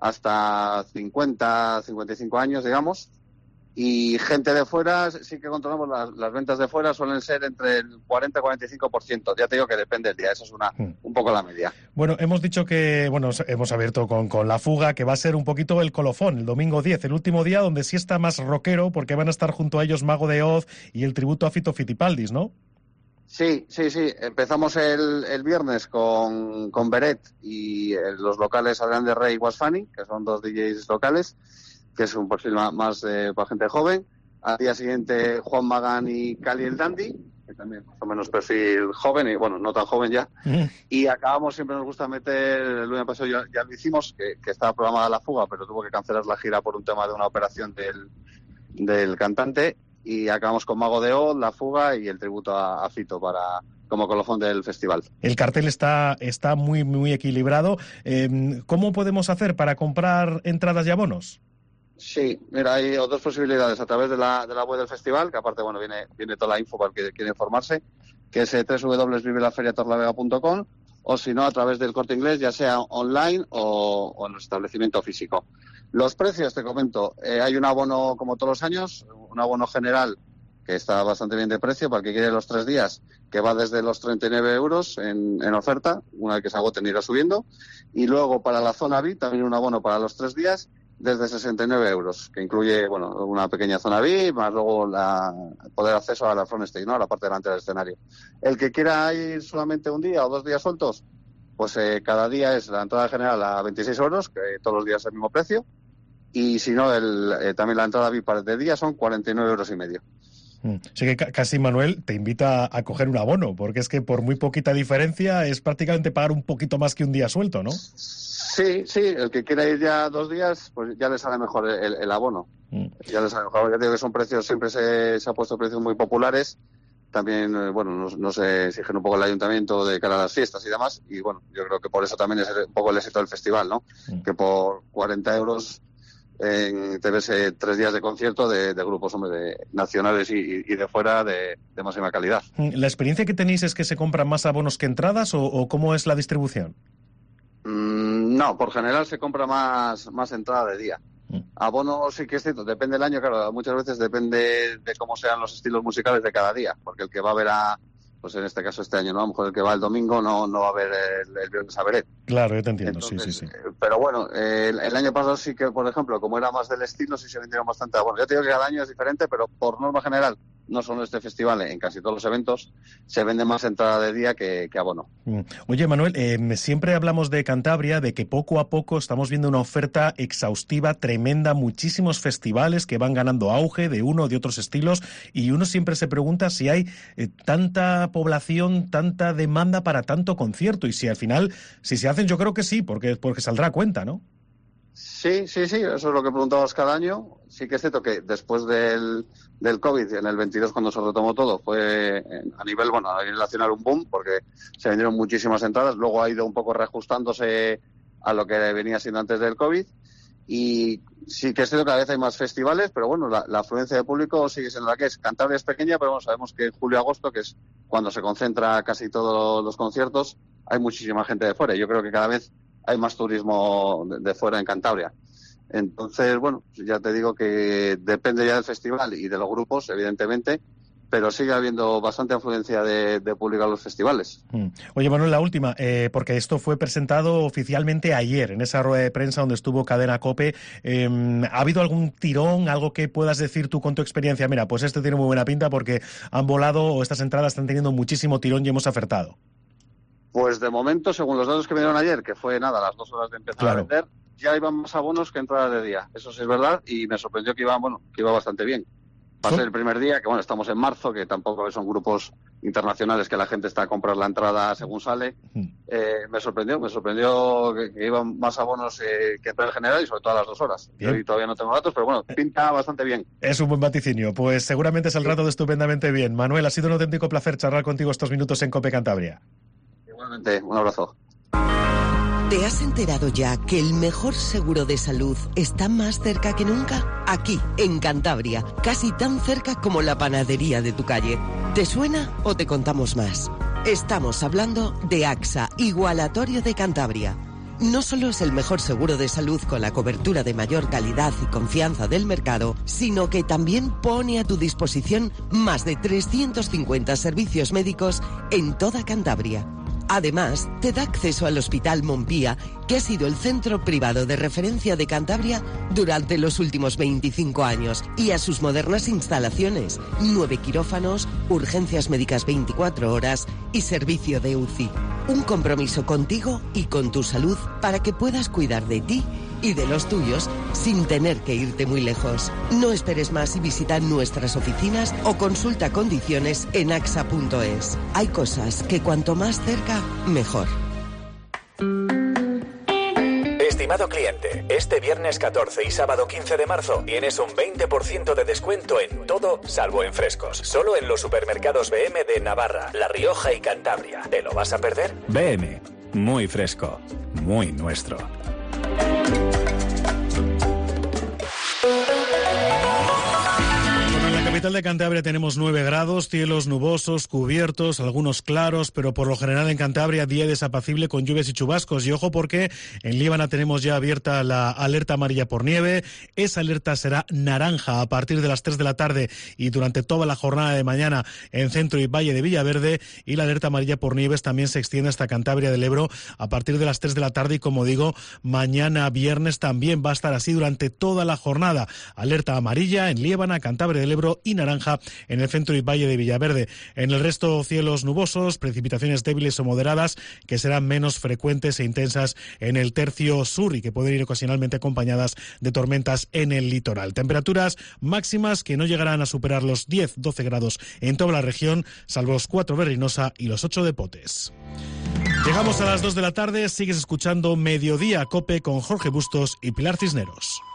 hasta cincuenta, cincuenta y cinco años, digamos, y gente de fuera, sí que controlamos las, las ventas de fuera, suelen ser entre el cuarenta y cuarenta y cinco por ciento. Ya te digo que depende del día, eso es una hmm. un poco la media. Bueno, hemos dicho que, bueno, hemos abierto con, con La Fuga, que va a ser un poquito el colofón, el domingo diez, el último día donde sí está más rockero, porque van a estar junto a ellos Mago de Oz y el tributo a Fito Fitipaldis, ¿no? Sí, sí, sí. Empezamos el, el viernes con, con Beret y eh, los locales Adrián de Rey y Was Funny, que son dos D Js locales, que es un perfil más eh, para gente joven. Al día siguiente Juan Magán y Cali el Dandy, que también más o menos perfil joven y bueno, no tan joven ya. Mm. Y acabamos, siempre nos gusta meter, el lunes pasado ya, ya lo hicimos, que, que estaba programada La Fuga, pero tuvo que cancelar la gira por un tema de una operación del, del cantante. Y acabamos con Mago de Oz, La Fuga y el tributo a, a Fito para como colofón del festival. El cartel está, está muy, muy equilibrado. Eh, ¿Cómo podemos hacer para comprar entradas y abonos? Sí, mira, hay dos posibilidades a través de la, de la web del festival, que aparte, bueno, viene, viene toda la info para el que quiere informarse, que es doble u doble u doble u punto vive la feria torlavega punto com, o si no, a través del Corte Inglés, ya sea online o, o en el establecimiento físico. Los precios, te comento, eh, hay un abono como todos los años, un abono general que está bastante bien de precio para el que quiere los tres días, que va desde los treinta y nueve euros en, en oferta, una vez que se agoten irá subiendo, y luego para la zona V I P también un abono para los tres días desde sesenta y nueve euros, que incluye, bueno, una pequeña zona V I P, más luego la, poder acceso a la front stage, ¿no? A la parte delante del escenario. El que quiera ir solamente un día o dos días sueltos, pues eh, cada día es la entrada general a veintiséis euros, que todos los días es el mismo precio, y si no, el, eh, también la entrada V I P de día son cuarenta y nueve euros y medio. Así que casi, Manuel, te invita a coger un abono, porque es que por muy poquita diferencia es prácticamente pagar un poquito más que un día suelto, ¿no? Sí, sí, el que quiera ir ya dos días, pues ya le sale mejor el, el abono. Mm. Ya le sale mejor. Ya digo que son precios, siempre se, se ha puesto precios muy populares. También, eh, bueno, nos, nos exigen un poco el ayuntamiento de cara a las fiestas y demás. Y bueno, yo creo que por eso también es un poco el éxito del festival, ¿no? Mm. Que por cuarenta euros en, te ves eh, tres días de concierto de, de grupos hombre, de nacionales y, y de fuera de, de máxima calidad. ¿La experiencia que tenéis es que se compran más abonos que entradas o, o cómo es la distribución? Mm, no, por general se compra más, más entrada de día. Mm. Abono sí que es cierto, depende del año, claro, muchas veces depende de cómo sean los estilos musicales de cada día, porque el que va a ver a, pues en este caso este año, ¿no? A lo mejor el que va el domingo no, no va a ver el, el viernes a Beret. Claro, yo te entiendo, Entonces, sí, sí, sí. Pero bueno, eh, el, el año pasado sí que, por ejemplo, como era más del estilo, sí se vendieron bastante abonos. Yo te digo que cada año es diferente, pero por norma general, no solo en este festival, en casi todos los eventos, se vende más entrada de día que, que abono. Oye, Manuel, eh, siempre hablamos de Cantabria, de que poco a poco estamos viendo una oferta exhaustiva, tremenda, muchísimos festivales que van ganando auge de uno o de otros estilos, y uno siempre se pregunta si hay eh, tanta población, tanta demanda para tanto concierto, y si al final, si se hacen, yo creo que sí, porque, porque saldrá a cuenta, ¿no? Sí, sí, sí, eso es lo que preguntabas cada año. Sí que es cierto que después del, del COVID, en el veintidós, cuando se retomó todo, fue a nivel, bueno, a nivel nacional un boom, porque se vendieron muchísimas entradas. Luego ha ido un poco reajustándose a lo que venía siendo antes del COVID. Y sí que es cierto que cada vez hay más festivales, pero bueno, la, la afluencia de público sigue siendo la que es. Cantabria es pequeña, pero bueno, sabemos que en julio-agosto, que es cuando se concentra casi todos los conciertos, hay muchísima gente de fuera. Yo creo que cada vez hay más turismo de, de fuera en Cantabria. Entonces, bueno, ya te digo que depende ya del festival y de los grupos, evidentemente, pero sigue habiendo bastante afluencia de, de público a los festivales. Mm. Oye, Manuel, la última, eh, porque esto fue presentado oficialmente ayer, en esa rueda de prensa donde estuvo Cadena COPE. Eh, ¿Ha habido algún tirón, algo que puedas decir tú con tu experiencia? Mira, pues este tiene muy buena pinta porque han volado, o estas entradas están teniendo muchísimo tirón y hemos acertado. Pues de momento, según los datos que me dieron ayer, que fue nada, a las dos horas de empezar claro. a vender, ya iban más abonos que entradas de día. Eso sí es verdad, y me sorprendió que iba, bueno, que iba bastante bien. Pasé el primer día, que bueno, estamos en marzo, que tampoco son grupos internacionales que la gente está a comprar la entrada según sale. Eh, me sorprendió, me sorprendió que, que iban más abonos eh, que entrada en general y sobre todo a las dos horas. Yo hoy todavía no tengo datos, pero bueno, pinta bastante bien. Es un buen vaticinio, pues seguramente saldrá todo estupendamente bien. Manuel, ha sido un auténtico placer charlar contigo estos minutos en COPE Cantabria. Igualmente, un abrazo. ¿Te has enterado ya que el mejor seguro de salud está más cerca que nunca? Aquí, en Cantabria, casi tan cerca como la panadería de tu calle. ¿Te suena o te contamos más? Estamos hablando de AXA, Igualatorio de Cantabria. No solo es el mejor seguro de salud con la cobertura de mayor calidad y confianza del mercado, sino que también pone a tu disposición más de trescientos cincuenta servicios médicos en toda Cantabria. Además, te da acceso al Hospital Montpía, que ha sido el centro privado de referencia de Cantabria durante los últimos veinticinco años, y a sus modernas instalaciones, nueve quirófanos, urgencias médicas veinticuatro horas y servicio de U C I. Un compromiso contigo y con tu salud para que puedas cuidar de ti y de los tuyos sin tener que irte muy lejos. No esperes más y visita nuestras oficinas o consulta condiciones en axa punto es. Hay cosas que cuanto más cerca, mejor. Estimado cliente, este viernes catorce y sábado quince de marzo tienes un veinte por ciento de descuento en todo, salvo en frescos. Solo en los supermercados B M de Navarra, La Rioja y Cantabria. ¿Te lo vas a perder? B M, muy fresco, muy nuestro. En la capital de Cantabria tenemos nueve grados, cielos nubosos, cubiertos, algunos claros, pero por lo general en Cantabria día desapacible con lluvias y chubascos. Y ojo porque en Líbana tenemos ya abierta la alerta amarilla por nieve. Esa alerta será naranja a partir de las tres de la tarde y durante toda la jornada de mañana en Centro y Valle de Villaverde. Y la alerta amarilla por nieves también se extiende hasta Cantabria del Ebro a partir de las tres de la tarde. Y como digo, mañana viernes también va a estar así durante toda la jornada. Alerta amarilla en Líbana, Cantabria del Ebro y naranja en el Centro y Valle de Villaverde. En el resto, cielos nubosos, precipitaciones débiles o moderadas que serán menos frecuentes e intensas en el tercio sur y que pueden ir ocasionalmente acompañadas de tormentas en el litoral. Temperaturas máximas que no llegarán a superar los diez a doce grados en toda la región, salvo los cuatro de Reynosa y los ocho de Potes. Llegamos a las dos de la tarde, sigues escuchando Mediodía COPE con Jorge Bustos y Pilar Cisneros.